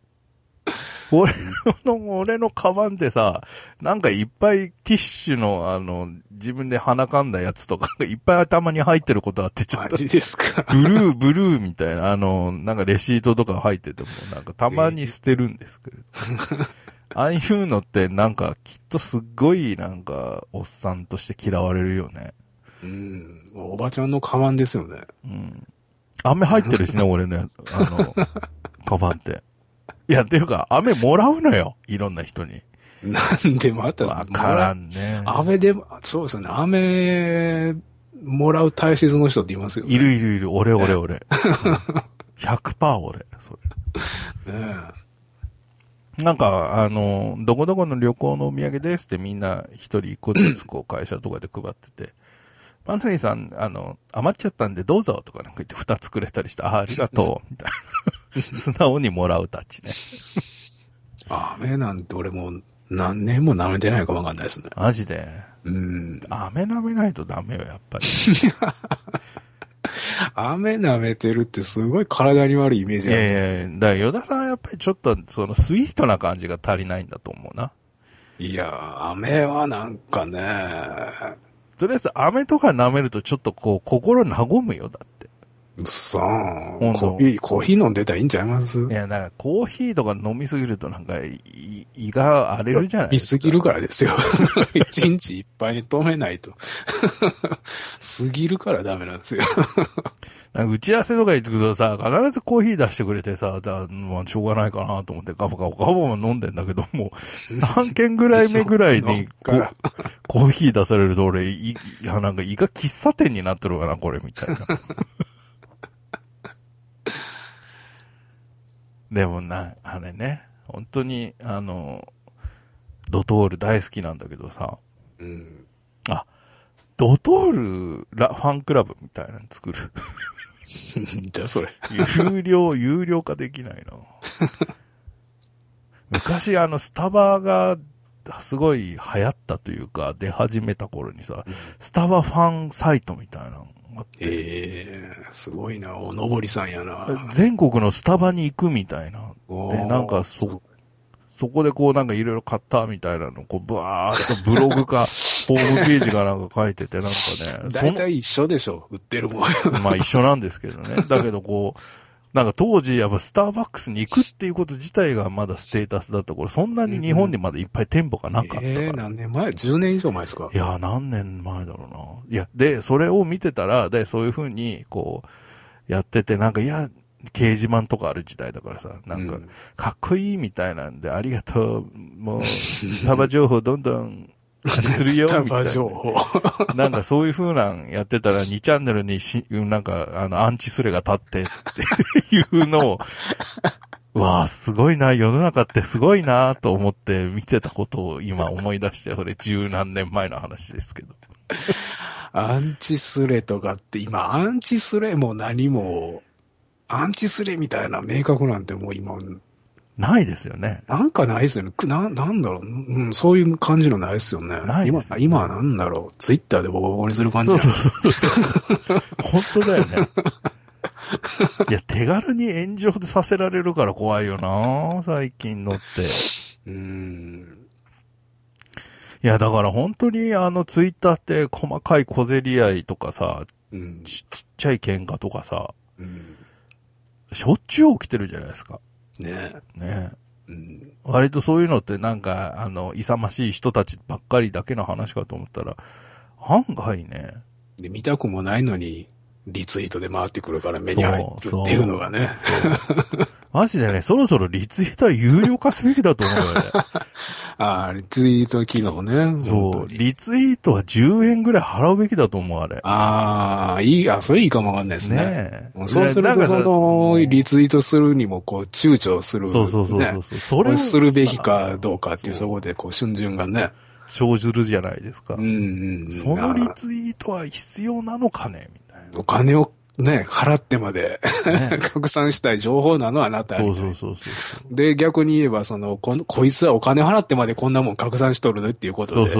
俺のカバンってさ、なんかいっぱいティッシュの自分で鼻かんだやつとかいっぱい頭に入ってることあって、ちょっと。 マジですか。 ブルーみたいな、なんかレシートとか入ってても、なんかたまに捨てるんですけど。ああいうのってなんかきっとすっごいなんかおっさんとして嫌われるよね。 おばちゃんのカバンですよね。 飴入ってるしね、俺ね、カバンって。いや、っていうか、飴もらうのよ。いろんな人に。 なんでまた、 わからんね。 飴で、そうですよね。飴、もらう体質の人っていますよね。 いる。俺。100% 俺、それ。なんか、どこどこの旅行のお土産ですってみんな一人一個ずつこう会社とかで配ってて、パントニーさん、余っちゃったんでどうぞとかなんか言って2つくれたりして、ありがとう、みたいな。素直にもらうたちね。 飴なんて俺も何年も舐めてないかわかんないですね。 マジで。 飴舐めないとダメよ、やっぱり。 飴舐めてるってすごい体に悪いイメージある。 いやいや、だから与田さんはやっぱりちょっと、そのスイートな感じが足りないんだと思うな。 いや、飴はなんかね、 とりあえず飴とか舐めるとちょっとこう、心和むよ、だって。 うっさーん。コーヒー飲んでたらいいんちゃいます？ いや、だからコーヒーとか飲みすぎるとなんか胃が荒れるじゃないですか。 見すぎるからですよ。一日いっぱいに止めないと。過ぎるからダメなんですよ。 打ち合わせとか行ってくるとさ、必ずコーヒー出してくれてさ、まあ、しょうがないかなと思ってガバガバガバ飲んでんだけども、3軒ぐらい目ぐらいにコーヒー出されると俺、なんか胃が喫茶店になってるかな、これ、みたいな。でもあれね、本当に、ドトール大好きなんだけどさ、ドトールファンクラブみたいなの作る。 じゃあそれ。 有料化できないな。昔スタバがすごい流行ったというか、出始めた頃にさ、スタバファンサイトみたいなのがあって。 すごいな、おのぼりさんやな。 全国のスタバに行くみたいな。で、なんかそこでこうなんかいろいろ買ったみたいなのをこうブワーッとブログかホームページかなんか書いててなんかね。 大体一緒でしょ、売ってるもん。 まあ一緒なんですけどね。だけどこう、なんか当時やっぱスターバックスに行くっていうこと自体がまだステータスだった頃、そんなに日本にまだいっぱい店舗がなかったから。 何年前 ?10 年以上前ですか？ いや、何年前だろうな。いや、で、それを見てたら、で、そういう風にこう、やってて、なんかいや、掲示板とかある時代だからさ、なんか、かっこいいみたいなんで、ありがとう、もう、スタバ情報どんどん、するよ、みたいな。スタバ情報。なんかそういう風なんやってたら、2チャンネルになんか、アンチスレが立ってっていうのを、わあ、すごいな、世の中ってすごいな、と思って見てたことを今思い出して、それ十何年前の話ですけど。 アンチスレとかって今、アンチスレも何も、アンチスレみたいな明確なんてもう今、 ないですよね。 なんかないですよね。なんだろう、そういう感じのないですよね。 ないですよね。 今はなんだろう。ツイッターでボコボコにする感じそう。本当だよね。いや、手軽に炎上でさせられるから怖いよな、最近のって。いや、だから本当にツイッターって細かい小競り合いとかさ、ちっちゃい喧嘩とかさ、しょっちゅう起きてるじゃないですか。ね。割とそういうのってなんか、勇ましい人たちばっかりだけの話かと思ったら、案外ね。 で、見たくもないのに、リツイートで回ってくるから目に入るっていうのがね。 マジでね、そろそろリツイートは有料化すべきだと思うよね。 ああ、リツイート機能ね。 そう。リツイートは10円ぐらい払うべきだと思う、あれ。 ああ、それいいかもわかんないですね。 ねえ。そうすると、リツイートするにも、こう、躊躇する、ね。 そう。 それをするべきかどうかっていう、そこで、こう、瞬順がね。 生じるじゃないですか。そのリツイートは必要なのかねみたいな。 お金をね、払ってまで、ね、拡散したい情報なのはあなた。 そう。 で、逆に言えば、こいつはお金払ってまでこんなもん拡散しとるねっていうことで。 そう。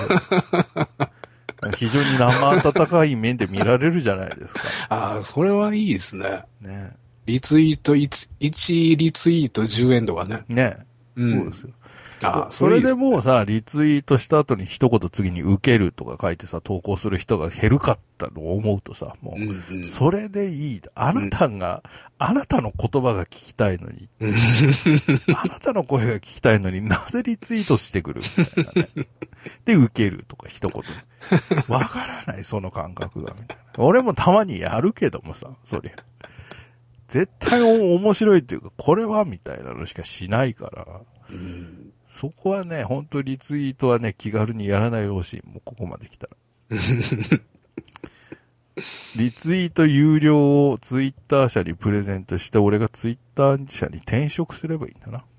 非常に生温かい面で見られるじゃないですか。 ああ、それはいいですね。 ね。 リツイート、1リツイート10円とかね。 ね。そうですよ。それでもうさ、リツイートした後に一言次に受けるとか書いてさ、投稿する人が減るかったのを思うとさ、もう、それでいい。あなたの言葉が聞きたいのに、あなたの声が聞きたいのになぜリツイートしてくるみたいなね。で、受けるとか一言。わからない、その感覚が。みたいな。俺もたまにやるけどもさ、そりゃ。絶対面白いっていうか、これはみたいなのしかしないから。そこはね、本当リツイートはね、気軽にやらないでほしい。もうここまで来たら。リツイート有料をツイッター社にプレゼントして、俺がツイッター社に転職すればいいんだな。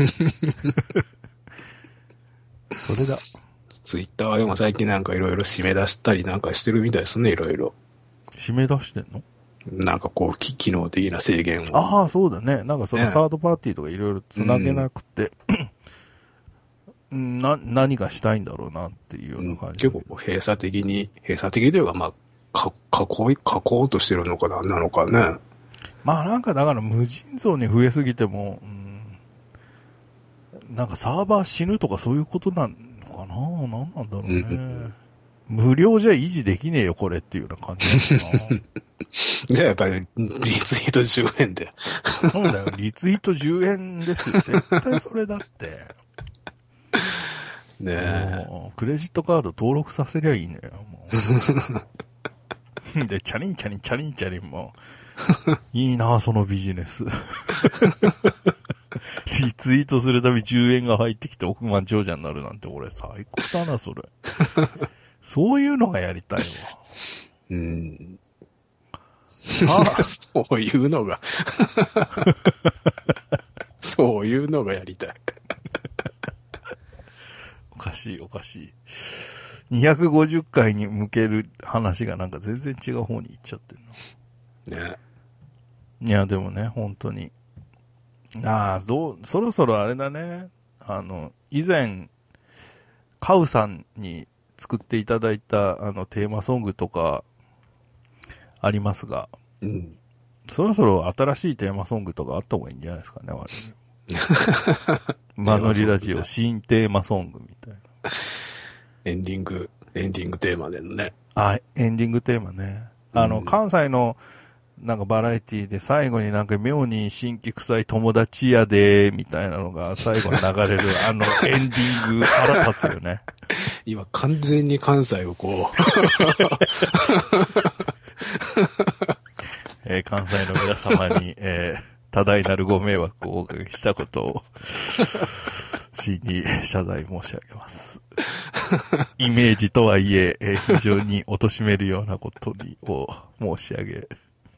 それだ。 ツイッターはでも最近なんかいろいろ締め出したりなんかしてるみたいですね、いろいろ。 締め出してんの？ なんかこう、機能的な制限を。 ああ、そうだね。なんかそのサードパーティーとかいろいろ繋げなくて、 何がしたいんだろうなっていうような感じ、 結構閉鎖的というか、まあ、書こうとしてるのかなのかね。 まあなんかだから無尽蔵に増えすぎても、なんかサーバー死ぬとかそういうことなのかな、何なんだろうね。無料じゃ維持できねえよこれっていうような感じなのかな。 じゃあやっぱりリツイート10円で。 そうだよ、リツイート10円ですよ。絶対それだって。 ねえ。 もうクレジットカード登録させりゃいいのよ、もう。で、チャリンチャリンもう、いいなそのビジネス。リツイートするたび10円が入ってきて億万長者になるなんて俺最高だな、それ。そういうのがやりたいわ。そういうのが。 そういうのがやりたい。 おかしい。250回に向ける話がなんか全然違う方に行っちゃってるの。ね。 いや、でもね、本当に。そろそろあれだね。以前、カウさんに作っていただいたテーマソングとかありますが、そろそろ新しいテーマソングとかあった方がいいんじゃないですかね、我々。マノリラジオ新テーマソングみたいな。 エンディングテーマでのね。 エンディングテーマね。関西のなんかバラエティで最後になんか妙に新規臭い友達やでみたいなのが最後に流れるエンディング腹立つよね。 今完全に関西をこう関西の皆様に、多大なるご迷惑をおかけしたことを真に謝罪申し上げます。イメージとはいえ非常に貶めるようなことを申し上げ。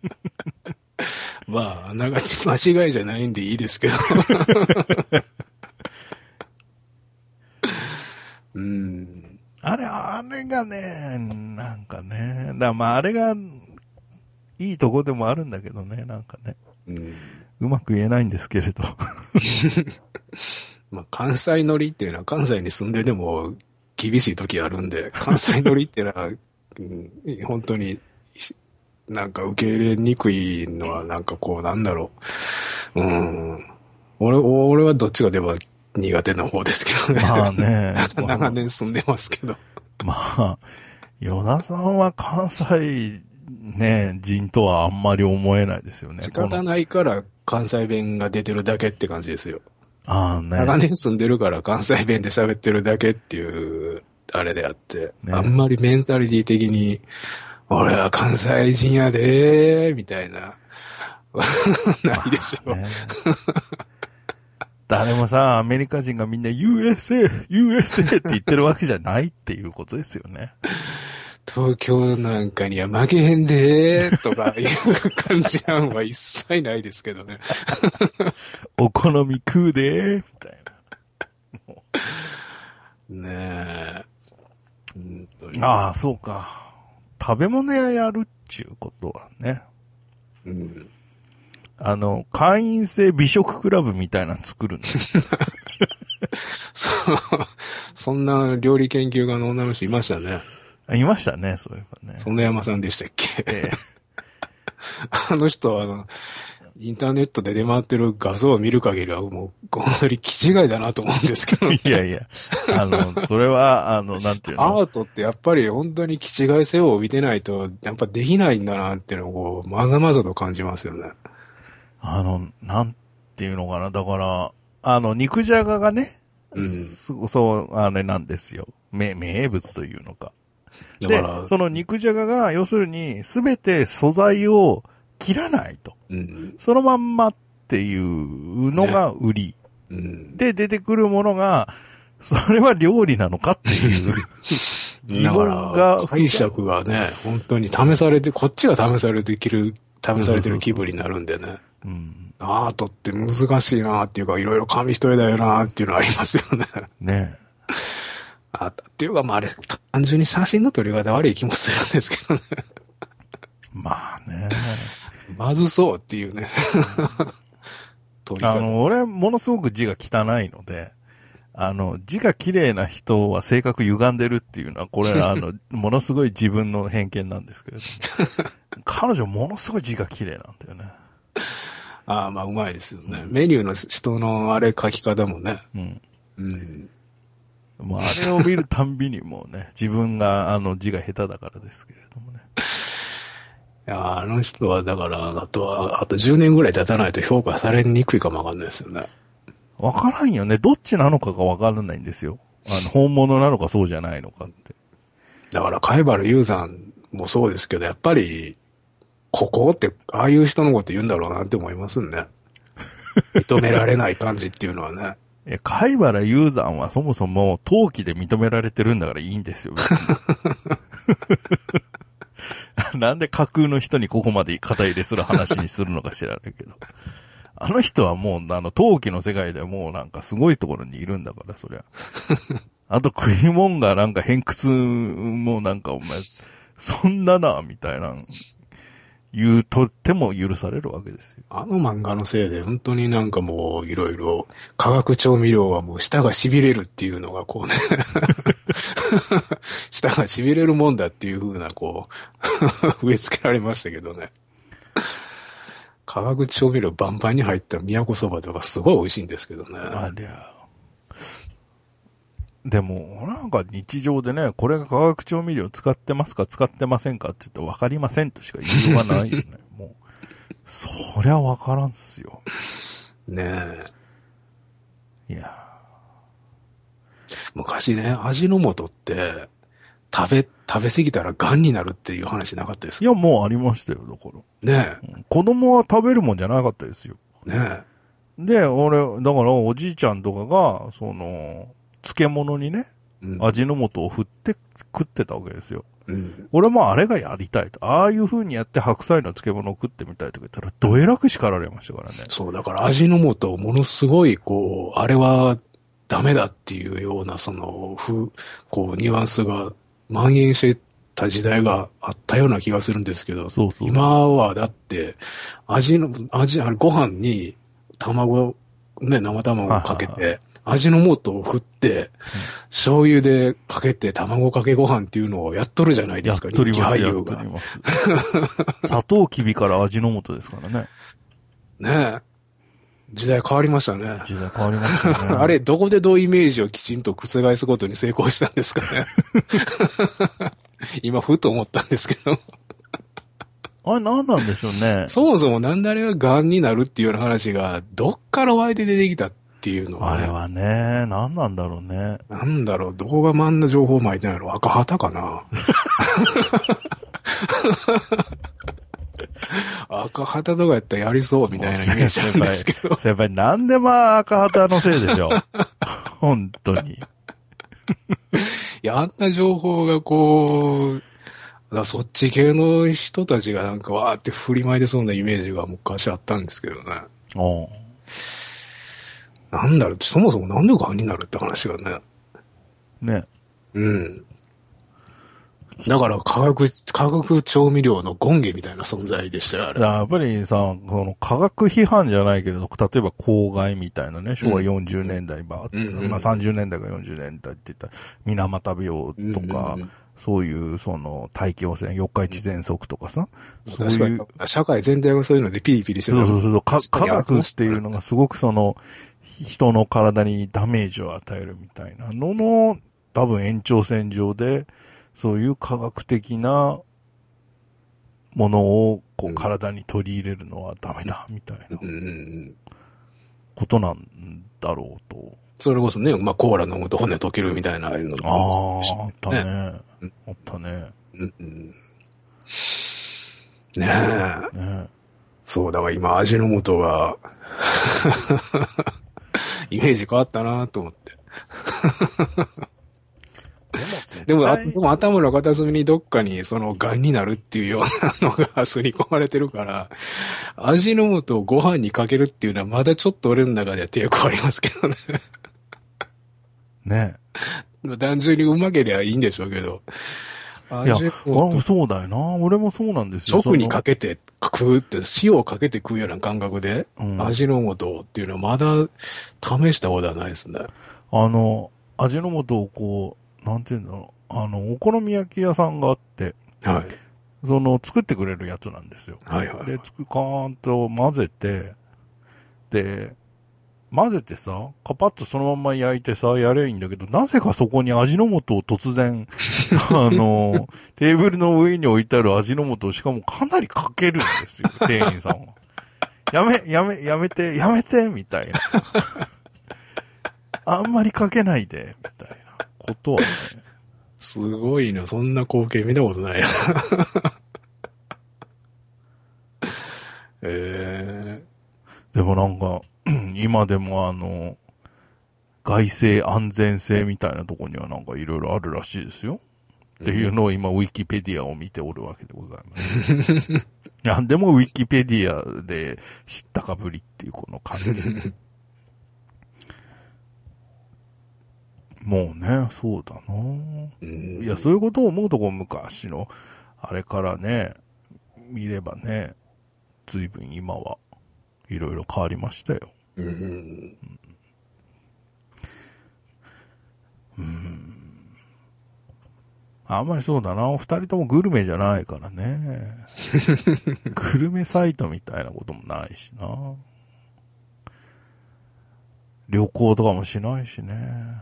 まあ、ながち間違いじゃないんでいいですけど。 あれがね、なんかね、まああれがいいとこでもあるんだけどね、なんかね。うまく言えないんですけれど。 まあ、関西乗りっていうのは関西に住んででも厳しい時あるんで、関西乗りっていうのは、本当になんか受け入れにくいのはなんかこうなんだろう。俺はどっちかでは苦手な方ですけどね。 まあね。 長年住んでますけど。 まあ、与田さんは関西ね、人とはあんまり思えないですよね。 仕方ないから関西弁が出てるだけって感じですよ。 ね。 長年住んでるから関西弁で喋ってるだけっていう、あれであって、ね、あんまりメンタリティ的に、俺は関西人やでー、みたいな、ないですよ。 誰もさ、アメリカ人がみんな USA って言ってるわけじゃないっていうことですよね。 東京なんかには負けへんでーとかいう感じなんは一切ないですけどね。 お好み食うでーみたいな。ねえ。ああ、そうか。食べ物屋やるっちゅうことはね。会員制美食クラブみたいなの作るんだ。 そんな料理研究家の女の人いましたね。 いましたね、そういえばね。 園山さんでしたっけ、あの人はインターネットで出回ってる画像を見る限りはもう、本当に気違いだなと思うんですけど、ね。 いやいや、それは、なんていうの。 アートってやっぱり本当に気違い性を帯びてないと、やっぱできないんだなっていうのをこう、まざまざと感じますよね。 なんていうのかな。だから、肉じゃががね、そう、あれなんですよ。名物というのか。だから、その肉じゃがが、要するに、すべて素材を切らないと。そのまんまっていうのが売り。で、出てくるものが、それは料理なのかっていう疑問が。 解釈がね、本当に試されて、こっちが試されてる気分になるんでね。アートって難しいなっていうか、いろいろ紙一重だよなっていうのありますよね。 ねアートっていうか、まああれ、単純に写真の撮り方悪い気もするんですけどね。 まあね。 まずそうっていうね。 俺、ものすごく字が汚いので、 字が綺麗な人は性格歪んでるっていうのは、これものすごい自分の偏見なんですけれども。彼女ものすごい字が綺麗なんだよね。 ああ、まあ、うまいですよね。メニューの人のあれ書き方もね。 うん。 うん。 もうあれを見るたんびにもうね、自分が字が下手だからですけれどもね。 いや、あの人はだから、あと10年ぐらい経たないと評価されにくいかもわかんないですよね。 わからんよね。どっちなのかがわからないんですよ。本物なのかそうじゃないのかって。 だから、貝原雄山もそうですけど、やっぱり、ここって、ああいう人のこと言うんだろうなって思いますね。認められない感じっていうのはね。 貝原雄山はそもそも陶器で認められてるんだからいいんですよ。なんで架空の人にここまで肩入れする話にするのか知らないけど。あの人はもう、陶器の世界でもうなんかすごいところにいるんだから、そりゃ。あと食い物がなんか偏屈もなんかお前、そんなな、みたいな、言うとっても許されるわけですよ。 あの漫画のせいで本当になんかもういろいろ化学調味料はもう舌が痺れるっていうのがこうね舌が痺れるもんだっていう風なこう植え付けられましたけどね。化学調味料バンバンに入った宮古そばとかすごい美味しいんですけどね。 ありゃ。でも、なんか日常でね、これが化学調味料使ってますか使ってませんかって言って分かりませんとしか言いようがないよね。もう、そりゃ分からんっすよ。 ねえ。いや。 昔ね、味の素って、食べ過ぎたら癌になるっていう話なかったですか？ いや、もうありましたよ、だから。 ねえ、 うん。子供は食べるもんじゃなかったですよ。 ねえ。 で、俺、だからおじいちゃんとかが、漬物にね、 うん、 味の素を振って食ってたわけですよ。 うん、 俺もあれがやりたいと。ああいう風にやって白菜の漬物を食ってみたいとか言ったら、どえらく叱られましたからね。 そう、だから味の素をものすごい、こう、あれはダメだっていうような、こう、ニュアンスが蔓延してた時代があったような気がするんですけど、 そうそう。 今はだって、あれご飯に卵、ね、生卵をかけて、味の素を振って、醤油でかけて卵かけご飯っていうのをやっとるじゃないですか、 人気俳優が。 やっとります。砂糖きびから味の素ですからね。 ねえ。時代変わりましたね。 時代変わりましたね。 あれ、どこでどうイメージをきちんと覆すことに成功したんですかね。今、ふと思ったんですけど。 あれ何なんでしょうね。 そもそもなんであれが癌になるっていうような話が、どっから湧いて出てきたっていうのは、 ね。あれはね、何なんだろうね。 なんだろう、動画もあんな情報巻いてないの赤旗かな。赤旗とかやったらやりそうみたいなイメージなんですけど。 先輩、なんで赤旗のせいでしょ。本当に。いや、あんな情報がこう、そっち系の人たちがなんかわーって振りまいてそうなイメージが昔あったんですけどね。なんだろう、そもそもなんで癌になるって話がね。 ね。 うん。だから化学調味料の権下みたいな存在でしたよ、あれ。 やっぱりさ、化学批判じゃないけど、例えば公害みたいなね、昭和40年代にバーッと、まあ30年代か40年代って言ったら、水俣病とか、そういう大気汚染、四日市喘息とかさ。 確かに、社会全体がそういうのでピリピリしてた。 そう。化学っていうのがすごく人の体にダメージを与えるみたいなのの、多分延長線上で、そういう科学的なものをこう体に取り入れるのはダメだ、みたいなことなんだろうと。 それこそね、まあコーラ飲むと骨溶けるみたいな、ああいうのもあったね。あったね。 ねえ。そう、だから今味の素がイメージ変わったなと思って。でも頭の片隅にどっかに癌になるっていうようなのが刷り込まれてるから、味の素をご飯にかけるっていうのはまだちょっと俺の中では抵抗ありますけどね。 ねえ。単純にうまけりゃいいんでしょうけど。 いや、俺もそうだよな。俺もそうなんですよ。 直にかけて食うって、塩をかけて食うような感覚で、味の素っていうのはまだ試したことはないですね。 味の素をこう、なんていうんだろう、お好み焼き屋さんがあって、 はい。 作ってくれるやつなんですよ。 はいはい。 で、カーンと混ぜて、で、混ぜてさ、カパッとそのまま焼いてさ、やればいいんだけど、なぜかそこに味の素を突然、テーブルの上に置いてある味の素をしかもかなりかけるんですよ、店員さんは。やめて、みたいな。あんまりかけないで、みたいなことはね。 すごいな、そんな光景見たことないな。 でもなんか、今でも外製安全性みたいなところにはなんかいろいろあるらしいですよ。っていうのを今、ウィキペディアを見ておるわけでございます。なんでもウィキペディアで知ったかぶりっていうこの感じ。もうね、そうだな。いや、そういうことを思うとこ昔の、あれからね、見ればね、随分今はいろいろ変わりましたよ。あんまりそうだな。お二人ともグルメじゃないからね。グルメサイトみたいなこともないしな。旅行とかもしないしね。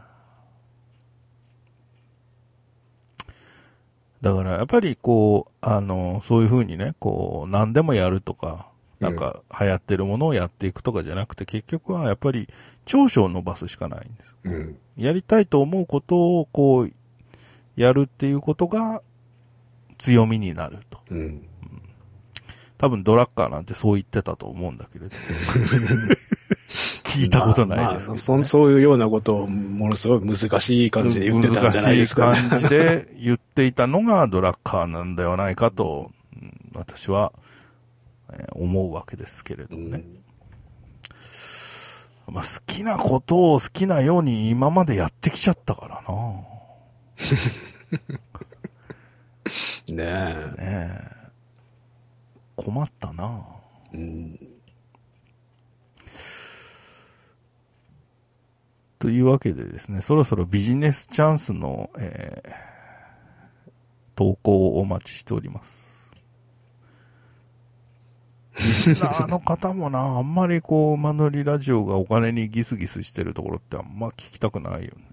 だからやっぱりこう、そういう風にね、こう、何でもやるとか、なんか流行ってるものをやっていくとかじゃなくて、結局はやっぱり長所を伸ばすしかないんです。やりたいと思うことをこう、やるっていうことが強みになると。多分ドラッカーなんてそう言ってたと思うんだけれど。聞いたことないですけど、ねそういうようなことをものすごい難しい感じで言ってたんじゃないですか、 ね。難しい感じで言っていたのがドラッカーなんではないかと、私は思うわけですけれどもね。まあ、好きなことを好きなように今までやってきちゃったからな。 ねえ。 ねえ。困ったな。というわけでですね、そろそろビジネスチャンスの、投稿をお待ちしております。リスナーの方もな、あんまりこう、馬乗りラジオがお金にギスギスしてるところってあんま聞きたくないよね。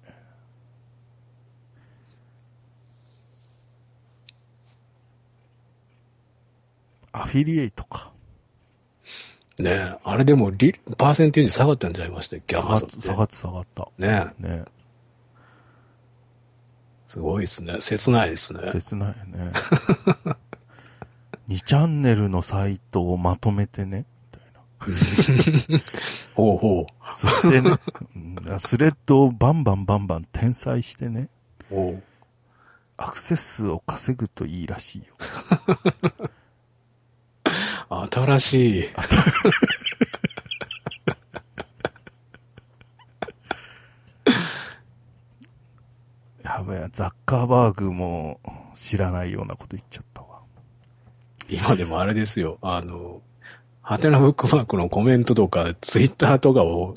アフィリエイトか。 ねえ、あれでもパーセンテージ下がったんじゃいましたっけ？ 下がった。 ねえ。ねえ。 すごいですね。切ないですね。 切ないよね。2チャンネルのサイトをまとめてね。 ほうほう。 そしてね、スレッドをバンバン転載してね。アクセス数を稼ぐといいらしいよ。 新しい。 やべえ、ザッカーバーグも知らないようなこと言っちゃったわ。 今でもあれですよ。ハテナブックマークのコメントとか、ツイッターとかを、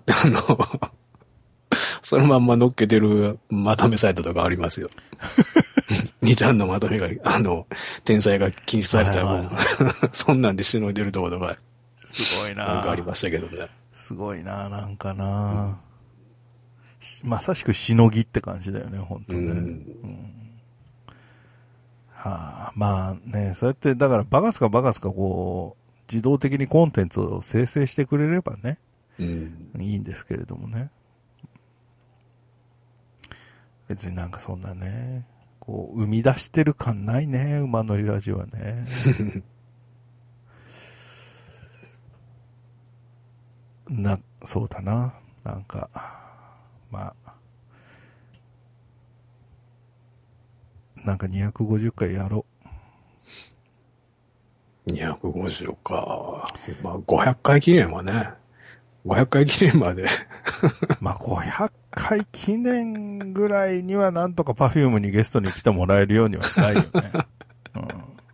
そのまんま乗っけてるまとめサイトとかありますよ。2ちゃんのまとめが、転載が禁止されたらもう、そんなんでしのいでるところとか、 すごいな。 なんかありましたけどね。 すごいな、なんかな。まさしくしのぎって感じだよね、本当ね。はあ、まあね、そうやって、だからバカスカこう、自動的にコンテンツを生成してくれればね、いいんですけれどもね。別になんかそんなね、こう、生み出してる感ないね、馬乗りラジオはね。そうだな、なんか、まあ、なんか250回やろう。250か。まあ、500回記念はね。500回記念まで。 まあ、500回記念ぐらいにはなんとかパフュームにゲストに来てもらえるようにはしたいよね。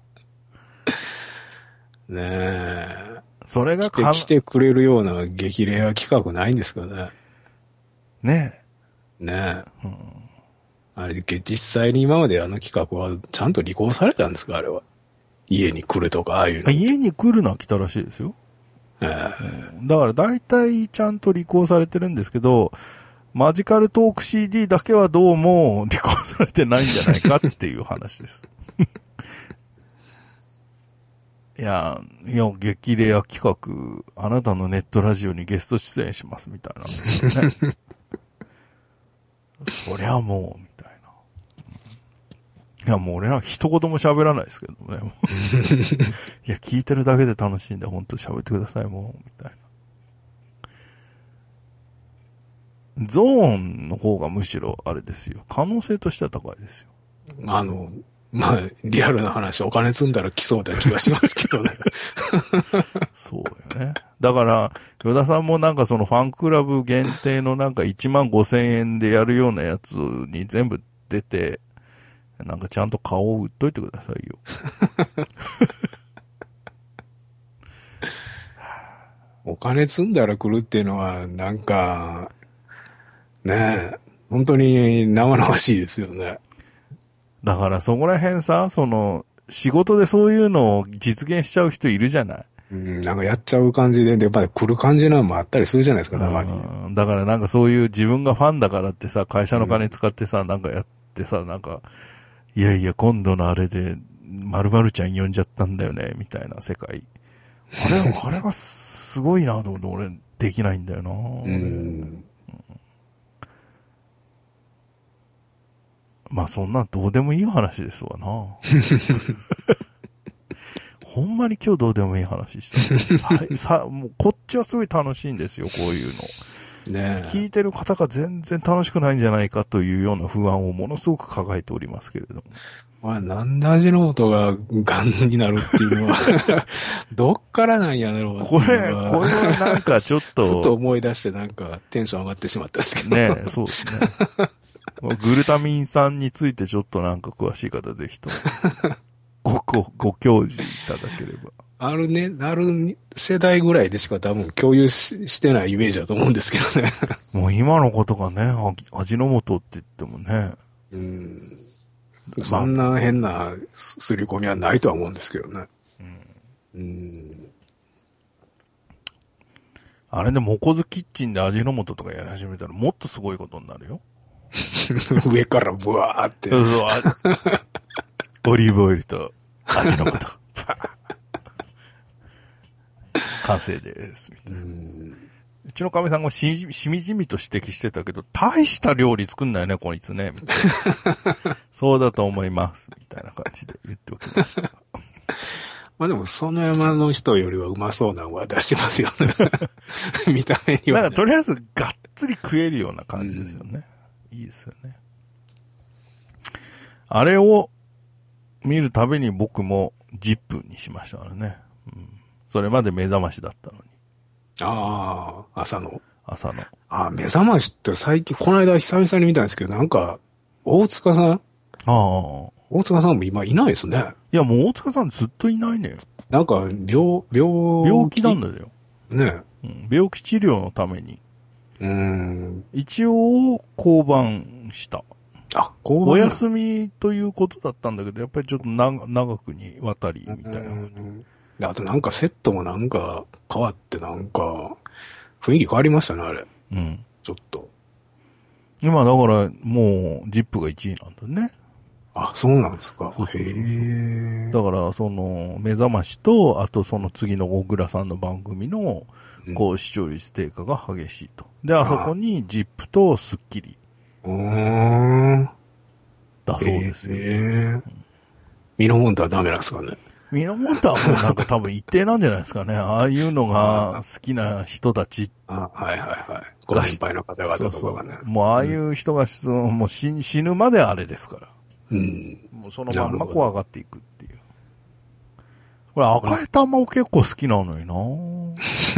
ねえ。 それが来てくれるような激レア企画ないんですかね。 ねえ。 ねえ。あれ、実際に今まであの企画はちゃんと履行されたんですか、あれは。家に来るとか、ああいうの。 家に来るのは来たらしいですよ。だから大体ちゃんと履行されてるんですけど、マジカルトーク CD だけはどうも履行されてないんじゃないかっていう話です。いや、激レア企画、あなたのネットラジオにゲスト出演しますみたいな、ね。そりゃもう、みたいな。いや、もう俺は一言も喋らないですけどね。いや、聞いてるだけで楽しいんで、本当喋ってください、もう、みたいな。ゾーンの方がむしろ、あれですよ。可能性としては高いですよ。 まあ、リアルな話、お金積んだら来そうな気がしますけどね。 そうよね。だから、与田さんもなんかそのファンクラブ限定のなんか15,000円でやるようなやつに全部出て、なんかちゃんと顔を売っといてくださいよ。 お金積んだら来るっていうのは、なんか、ねえ、本当に生々しいですよね。 だからそこら辺さ、仕事でそういうのを実現しちゃう人いるじゃない。 なんかやっちゃう感じで、やっぱり来る感じなのもあったりするじゃないですか、たまに。 だからなんかそういう自分がファンだからってさ、会社の金使ってさ、なんかやってさ、なんか、いやいや、今度のあれで、〇〇ちゃん呼んじゃったんだよね、みたいな世界。あれがすごいなと思って、俺、できないんだよな。まあそんなんどうでもいい話ですわな。ほんまに今日どうでもいい話したもうこっちはすごい楽しいんですよ、こういうの。ね、聞いてる方が全然楽しくないんじゃないかというような不安をものすごく抱えておりますけれども。 まあ、なんで味の素がガンになるっていうのは、どっからなんやろうっていうのは。 これはなんかちょっと。 ふと思い出してなんかテンション上がってしまったんですけど。 ねえ、そうですね。グルタミン酸についてちょっとなんか詳しい方ぜひとご教示いただければ。 ある世代ぐらいでしか多分共有してないイメージだと思うんですけどね。 もう今のことがね、味の素って言ってもね。 そんな変な刷り込みはないとは思うんですけどね。 あれでモコズキッチンで味の素とかやり始めたらもっとすごいことになるよ。 上からブワーって。 オリーブオイルと味の素。完成です。みたいな。うちのかみさんがしみじみと指摘してたけど、大した料理作んないね、こいつね。みたいなそうだと思います。みたいな感じで言っておきました。 まあでも、その山の人よりはうまそうなのは出してますよね。見た目には、ね。 なんかとりあえずがっつり食えるような感じですよね。いいですよね。あれを見るたびに僕もジップにしましたからね。それまで目覚ましだったのに。 ああ、朝の。目覚ましって最近、この間久々に見たんですけど、なんか、大塚さん大塚さんも今いないですね。 いや、もう大塚さんずっといないね。 なんか、病気なんだよ。 ね、 病気治療のために。一応、降板した。お休みということだったんだけど、やっぱりちょっと長くにわたり、みたいな。 あとなんかセットもなんか変わってなんか、雰囲気変わりましたね、あれ。ちょっと。 今だからもう、ジップが1位なんだね。 あ、そうなんですか。 へえ。だから、目覚ましと、あとその次の小倉さんの番組の、視聴率低下が激しいと。で、あそこに、ジップとスッキリ。だそうですよ。 ミノモンタはダメなんですかね。 ミノモンタはもうなんか多分一定なんじゃないですかね。ああいうのが好きな人たち。 ご年配の方々とかがね。 もうああいう人がもう死ぬまであれですから。もうそのまんま怖がっていくっていう。これ赤い玉を結構好きなのにな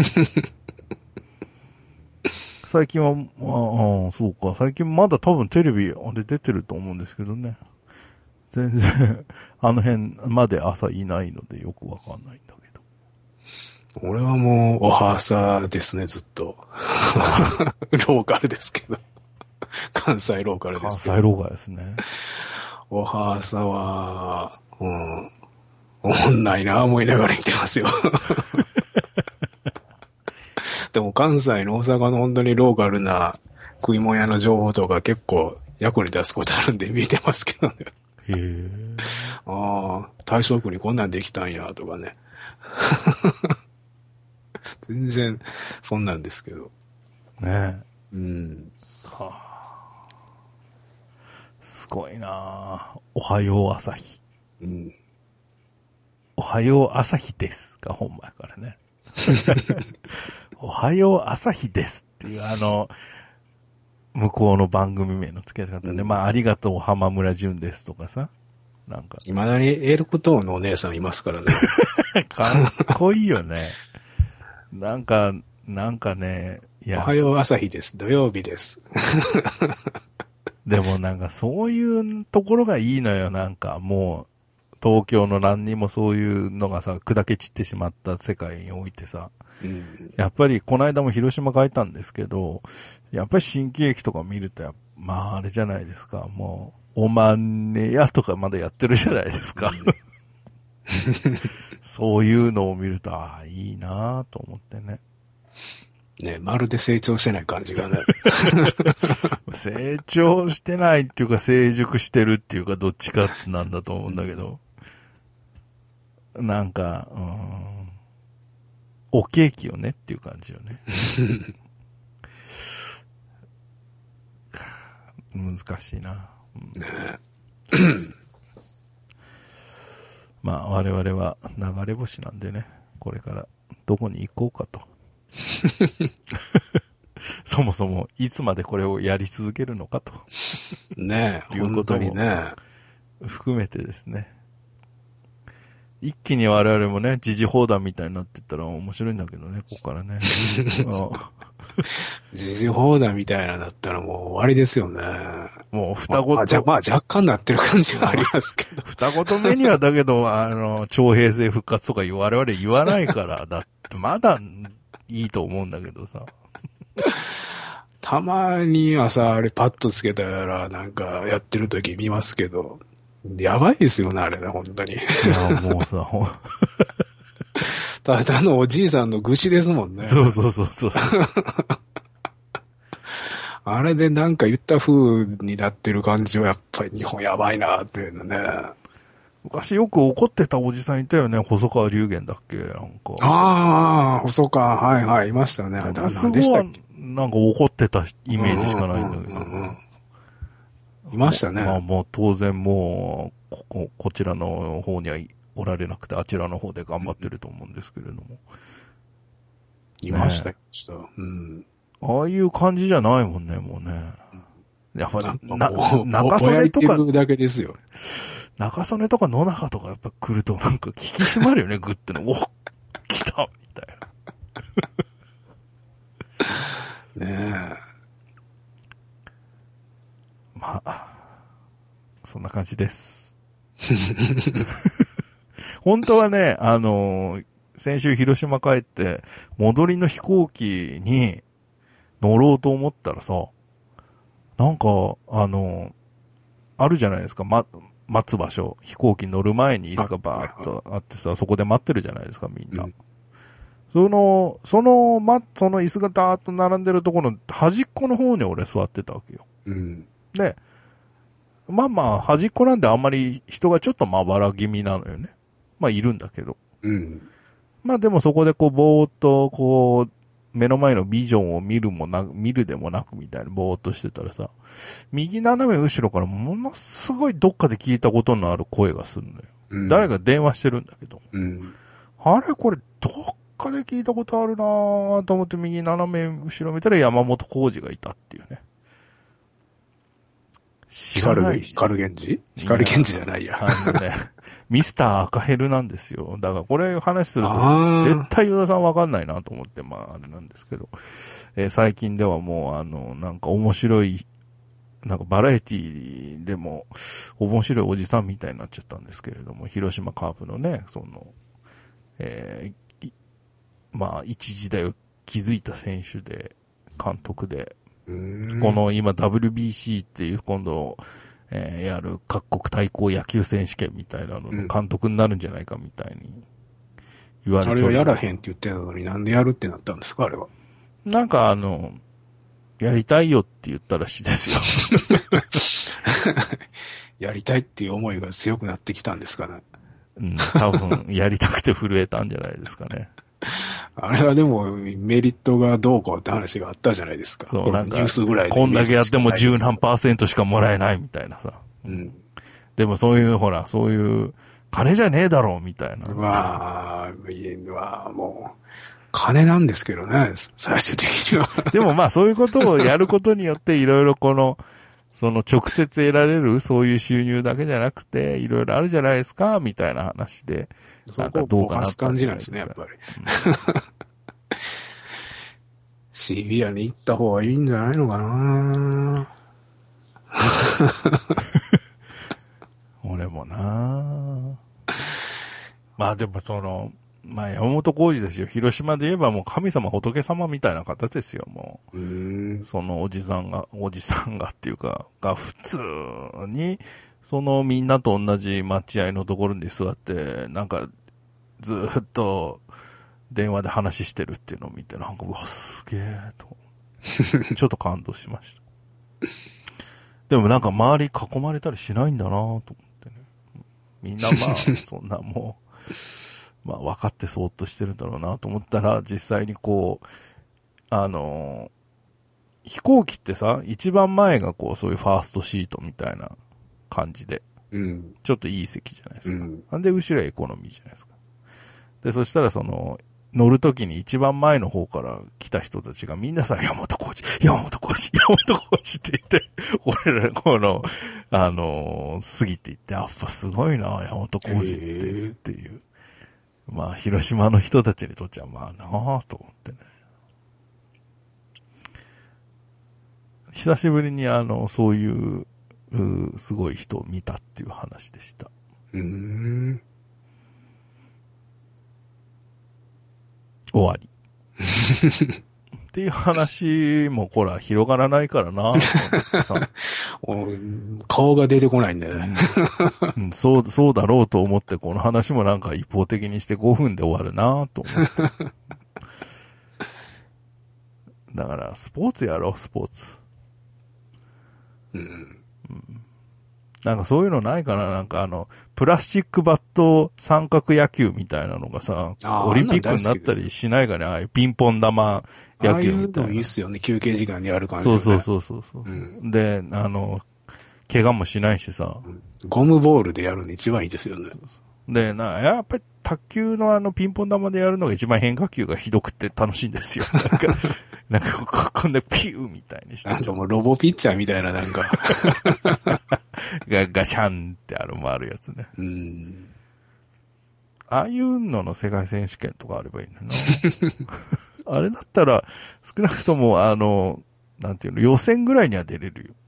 最近は、そうか。最近まだ多分テレビで出てると思うんですけどね。全然、あの辺まで朝いないのでよくわかんないんだけど。俺はもう、おはさですね、ずっと。ローカルですけど。 関西ローカルですけど。 関西ローカルですね。 おはーさは、おもんないな思いながら見てますよ。でも関西の大阪の本当にローカルな食い物屋の情報とか結構役に立つことあるんで見てますけどね。 へえ。 ああ、大正区にこんなんできたんやとかね。全然そんなんですけど。 ねえ。 うん。 はあ、すごいなあ。おはよう朝日。 うん。 おはよう朝日ですが本前からね。おはよう朝日ですっていう向こうの番組名の付け方で、 うん、 まあありがとう浜村淳ですとかさ。なんか。 未だにエルコトーンのお姉さんいますからね。 かっこいいよね。なんかね、いや、 おはよう朝日です。土曜日です。 でもなんかそういうところがいいのよ。なんかもう、東京の何にもそういうのがさ、砕け散ってしまった世界においてさ、 うん、 やっぱりこの間も広島帰ったんですけど、やっぱり新喜劇とか見ると、まああれじゃないですか、もう、おまんねやとかまだやってるじゃないですか。 うん、 そういうのを見ると、ああ、いいなぁと思ってね。 ね、まるで成長してない感じがね。 成長してないっていうか成熟してるっていうかどっちかなんだと思うんだけど、なんか、おケーキよねっていう感じよね。難しいな。 ね、 まあ我々は流れ星なんでね、これからどこに行こうかと。そもそもいつまでこれをやり続けるのかとね、 いうことも本当にね。 含めてですね。一気に我々もね、時事放談みたいになってったら面白いんだけどね、ここからね。 時事放談みたいなだったらもう終わりですよね。 もう双子と、 まあ若干なってる感じはありますけど。 双子と目にはだけど、徴兵制復活とか我々言わないから、だってまだいいと思うんだけどさ。 たまに朝あれパッとつけたらなんかやってる時見ますけど、やばいですよね、あれね、本当に。 いや、もうさ、 ただのおじいさんの愚痴ですもんね。 そうそうそうそう。 あれでなんか言った風になってる感じはやっぱり日本やばいなっていうのね。 昔よく怒ってたおじさんいたよね、細川龍玄だっけ、なんか。 ああ、細川、はいはい、いましたね。 ものす何でしたっごい、 け？ なんか怒ってたイメージしかないんだけど。 いましたね。 まあもう当然もう、こちらの方にはおられなくて、あちらの方で頑張ってると思うんですけれども。 いました、いました。うん。 ああいう感じじゃないもんね、もうね。やっぱ、中ぼやいて曽根とか、 るだけですよ。 中曽根とか野中とかやっぱ来るとなんか聞き締まるよね、グッての。お、来たみたいな。ねえ。まあ、そんな感じです。本当はね、先週広島帰って、戻りの飛行機に乗ろうと思ったらさ、なんか、あるじゃないですか、待つ場所。飛行機乗る前に椅子がバーっとあってさ、そこで待ってるじゃないですか、みんな。その椅子がダーッと並んでるところの端っこの方に俺座ってたわけよ。で、まあまあ、端っこなんであんまり人がちょっとまばら気味なのよね。まあいるんだけど。まあでもそこでこう、ぼーっとこう、目の前のビジョンを見るでもなくみたいなぼーっとしてたらさ、右斜め後ろからものすごいどっかで聞いたことのある声がするのよ。誰か電話してるんだけど。あれこれどっかで聞いたことあるなぁと思って右斜め後ろ見たら山本浩二がいたっていうね。知らない。 光源氏じゃないや。 ミスター赤ヘルなんですよ。だからこれ話すると絶対与田さんわかんないなと思って、まああれなんですけど。最近ではもうなんか面白い、なんかバラエティでも面白いおじさんみたいになっちゃったんですけれども、広島カープのね、まあ一時代を築いた選手で、監督で、 この今 WBC っていう今度、やる各国対抗野球選手権みたいなのの監督になるんじゃないかみたいに言われてる。 あれはやらへんって言ってたのになんでやるってなったんですか、あれは。 なんかやりたいよって言ったらしいですよ。 やりたいっていう思いが強くなってきたんですかね。 うん、多分やりたくて震えたんじゃないですかね。 あれはでもメリットがどうこうって話があったじゃないですか。 そう、なんか、 ニュースぐらいでこんだけやっても10何%しかもらえないみたいなさ。 うん。 でもそういうほら、そういう金じゃねえだろうみたいな。 もう、金なんですけどね、最終的には。 でもまあそういうことをやることによっていろいろその直接得られるそういう収入だけじゃなくていろいろあるじゃないですかみたいな話で。 そこをぼかす感じなんですね、やっぱり。シビアに行った方がいいんじゃないのかな俺もなまあでもまあ山本浩二ですよ。広島で言えばもう神様仏様みたいな方ですよ、もう。そのおじさんがっていうか、が普通に、みんなと同じ待合のところに座って、なんかずっと電話で話してるっていうのを見て、なんか、うわ、すげえと。ちょっと感動しました。でもなんか周り囲まれたりしないんだなと思ってね。みんなまあ、そんなもう、まあ分かってそーっとしてるんだろうなと思ったら、実際に飛行機ってさ、一番前がそういうファーストシートみたいな感じで、ちょっといい席じゃないですか。なんで後ろはエコノミーじゃないですか。で、そしたら乗るときに一番前の方から来た人たちがみんなさ、山本浩二って言って、俺ら過ぎていって、やっぱすごいな、山本浩二っていう。まあ、広島の人たちにとっちゃまあなぁと思ってね。久しぶりにそういう、すごい人を見たっていう話でした。終わり。っていう話もほら広がらないからな顔が出てこないんだよね、 そうだろうと思ってこの話もなんか一方的にして5分で終わるなと思って。だからスポーツやろう、スポーツ。なんかそういうのないかな、なんかプラスチックバット三角野球みたいなのがさ、オリンピックになったりしないかね、ああいうピンポン玉野球みたいな。ああいうのいいっすよね、休憩時間にある感じ、ね。 そう。で、怪我もしないしさ。 ゴムボールでやるの一番いいですよね。 で、やっぱり卓球のピンポン玉でやるのが一番変化球がひどくて楽しいんですよ。なんかこんなピューみたいにして。 なんかもうロボピッチャーみたいななんか。 ガシャンって回るやつね。ああいうのの世界選手権とかあればいいのな。あれだったら、少なくともなんていうの、予選ぐらいには出れるよ。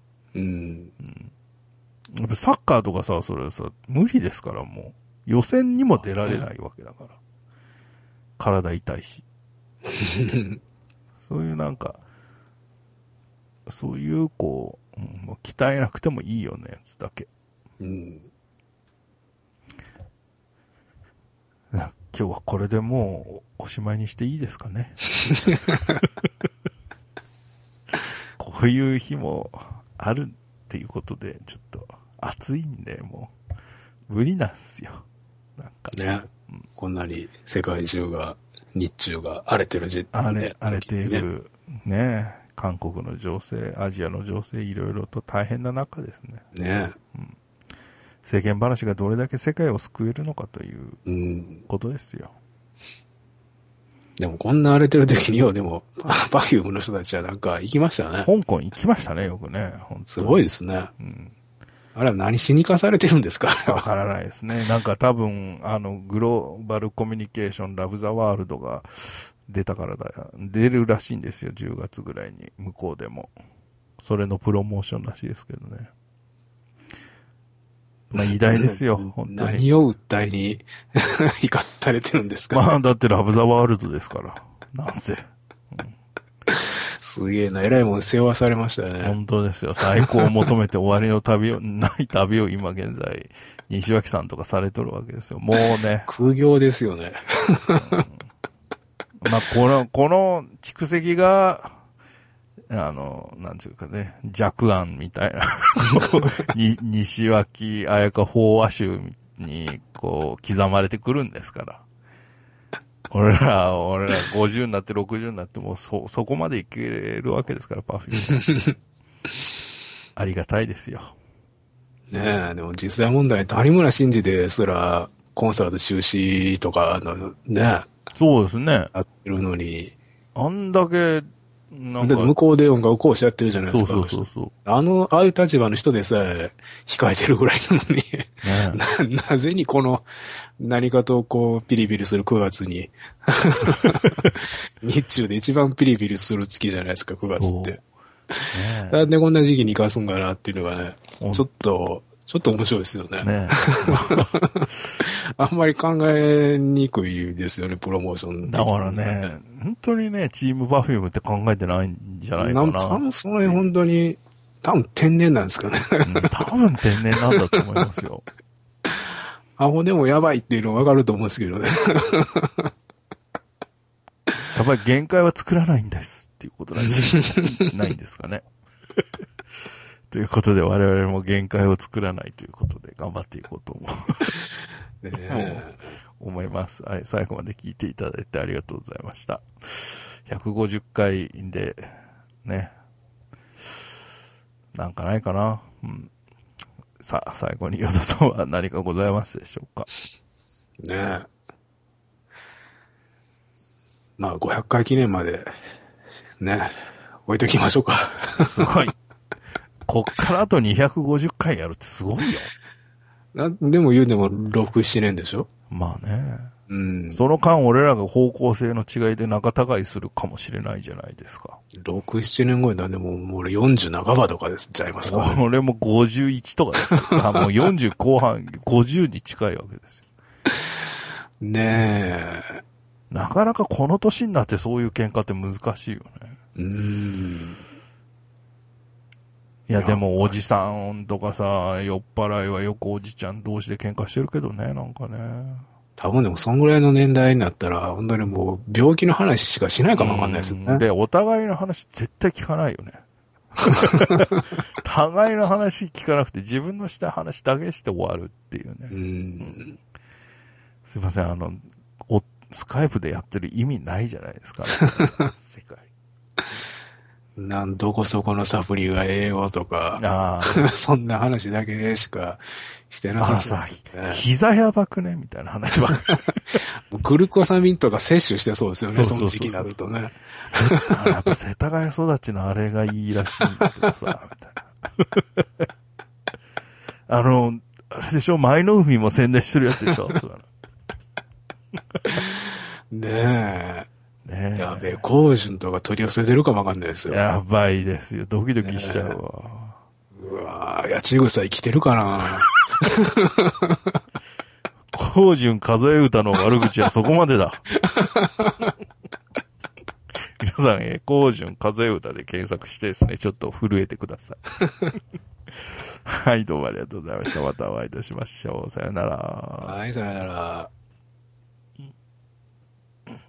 やっぱサッカーとかさ、それさ、無理ですからもう。予選にも出られないわけだから。体痛いし。そういうなんか、そういうもう鍛えなくてもいいようなやつだけ。今日はこれでもうおしまいにしていいですかね。こういう日もあるっていうことで、ちょっと暑いんで、もう無理なんすよ。なんか。 ね。こんなに世界中が、日中が荒れてる荒れている、ね。韓国の情勢、アジアの情勢、いろいろと大変な中ですね。 ね。 世間話がどれだけ世界を救えるのかということですよ。 でもこんな荒れてる時によ、でも、パフュームの人たちはなんか行きましたね。 香港行きましたね、よくね。 すごいですね。あれは何しに行かされてるんですか？ わからないですね。なんか多分、グローバルコミュニケーションラブザワールドが出るらしいんですよ、10月ぐらいに、向こうでも。それのプロモーションらしいですけどね。まあ偉大ですよ、本当に。 何を訴えに行かされてるんですか？ まあだってラブザワールドですから。なんせ。 すすげえな、偉いもん背負わされましたよね。 本当ですよ。最高を求めて終わりの旅を、ない旅を今現在、西脇さんとかされとるわけですよ。もうね。 苦行ですよね。 まあ、この蓄積が、なんていうかね、弱案みたいな、西脇彩香法話集に、こう、刻まれてくるんですから。俺ら50になって60になってもそこまでいけるわけですから、パフューム。ありがたいですよ。 ねえ、でも実際問題、谷村新司ですら、コンサート中止とかね、 そうですね。 やってるのに。 あんだけ、なんか。 だって向こうで音楽をこうしちゃってるじゃないですか。 そう。 ああいう立場の人でさえ控えてるぐらいなのに、なぜにこの何かとこうピリピリする9月に日中で一番ピリピリする月じゃないですか、9月って。なんでこんな時期に生かすんかなっていうのがね、ちょっと面白いですよね。あんまり考えにくいですよね、プロモーション。 だからね、本当にね、チームパフュームって考えてないんじゃないかな。 多分それ本当に、多分天然なんですかね。 多分天然なんだと思いますよ。 アホでもやばいっていうの分かると思うんですけどね。 やっぱり限界は作らないんですっていうことなんじゃないんですかね。ということで我々も限界を作らないということで頑張っていこうと思います。はい、最後まで聞いていただいてありがとうございました。150回で、ね。なんかないかな。うん。さあ、最後に与田さんは何かございますでしょうか。 ねえ。まあ、500回記念まで、ね、置いときましょうか。 すごい。こっからあと250回やるってすごいよ。 でも言うでも6、7年でしょ？ まあね。 うん。 その間俺らが方向性の違いで仲違いするかもしれないじゃないですか。 6、7年後になってもう俺40半ばとかですちゃいますか、 ね。俺も51とかですか。もう40後半、50に近いわけですよ。 ねえ。 なかなかこの年になってそういう喧嘩って難しいよね。いやでもおじさんとかさ、酔っ払いはよくおじちゃん同士で喧嘩してるけどね、なんかね。 多分でもそんぐらいの年代になったら、本当にもう病気の話しかしないかもわかんないですよね。 で、お互いの話絶対聞かないよね。互いの話聞かなくて自分のした話だけして終わるっていうね。すいません、スカイプでやってる意味ないじゃないですか、ね、世界。 どこそこのサプリがええよとか、そんな話だけしかしてなさそうですね。 膝やばくねみたいな話ばっかり。グルコサミンとか摂取してそうですよね、その時期になるとね。 やっぱ世田谷育ちのあれがいいらしいんだけどさ、みたいな。あれでしょ、舞の海も宣伝してるやつでしょねえ。ねえ。やべえ、コウジュンとか取り寄せてるかもわかんないですよ。 やばいですよ。ドキドキしちゃうわ。 うわぁ、八千草生きてるかなコウジュン数え歌の悪口はそこまでだ。皆さん、コウジュン数え歌で検索してですね、ちょっと震えてください。はい、どうもありがとうございました。またお会いいたしましょう。さよなら。 はい、さよなら。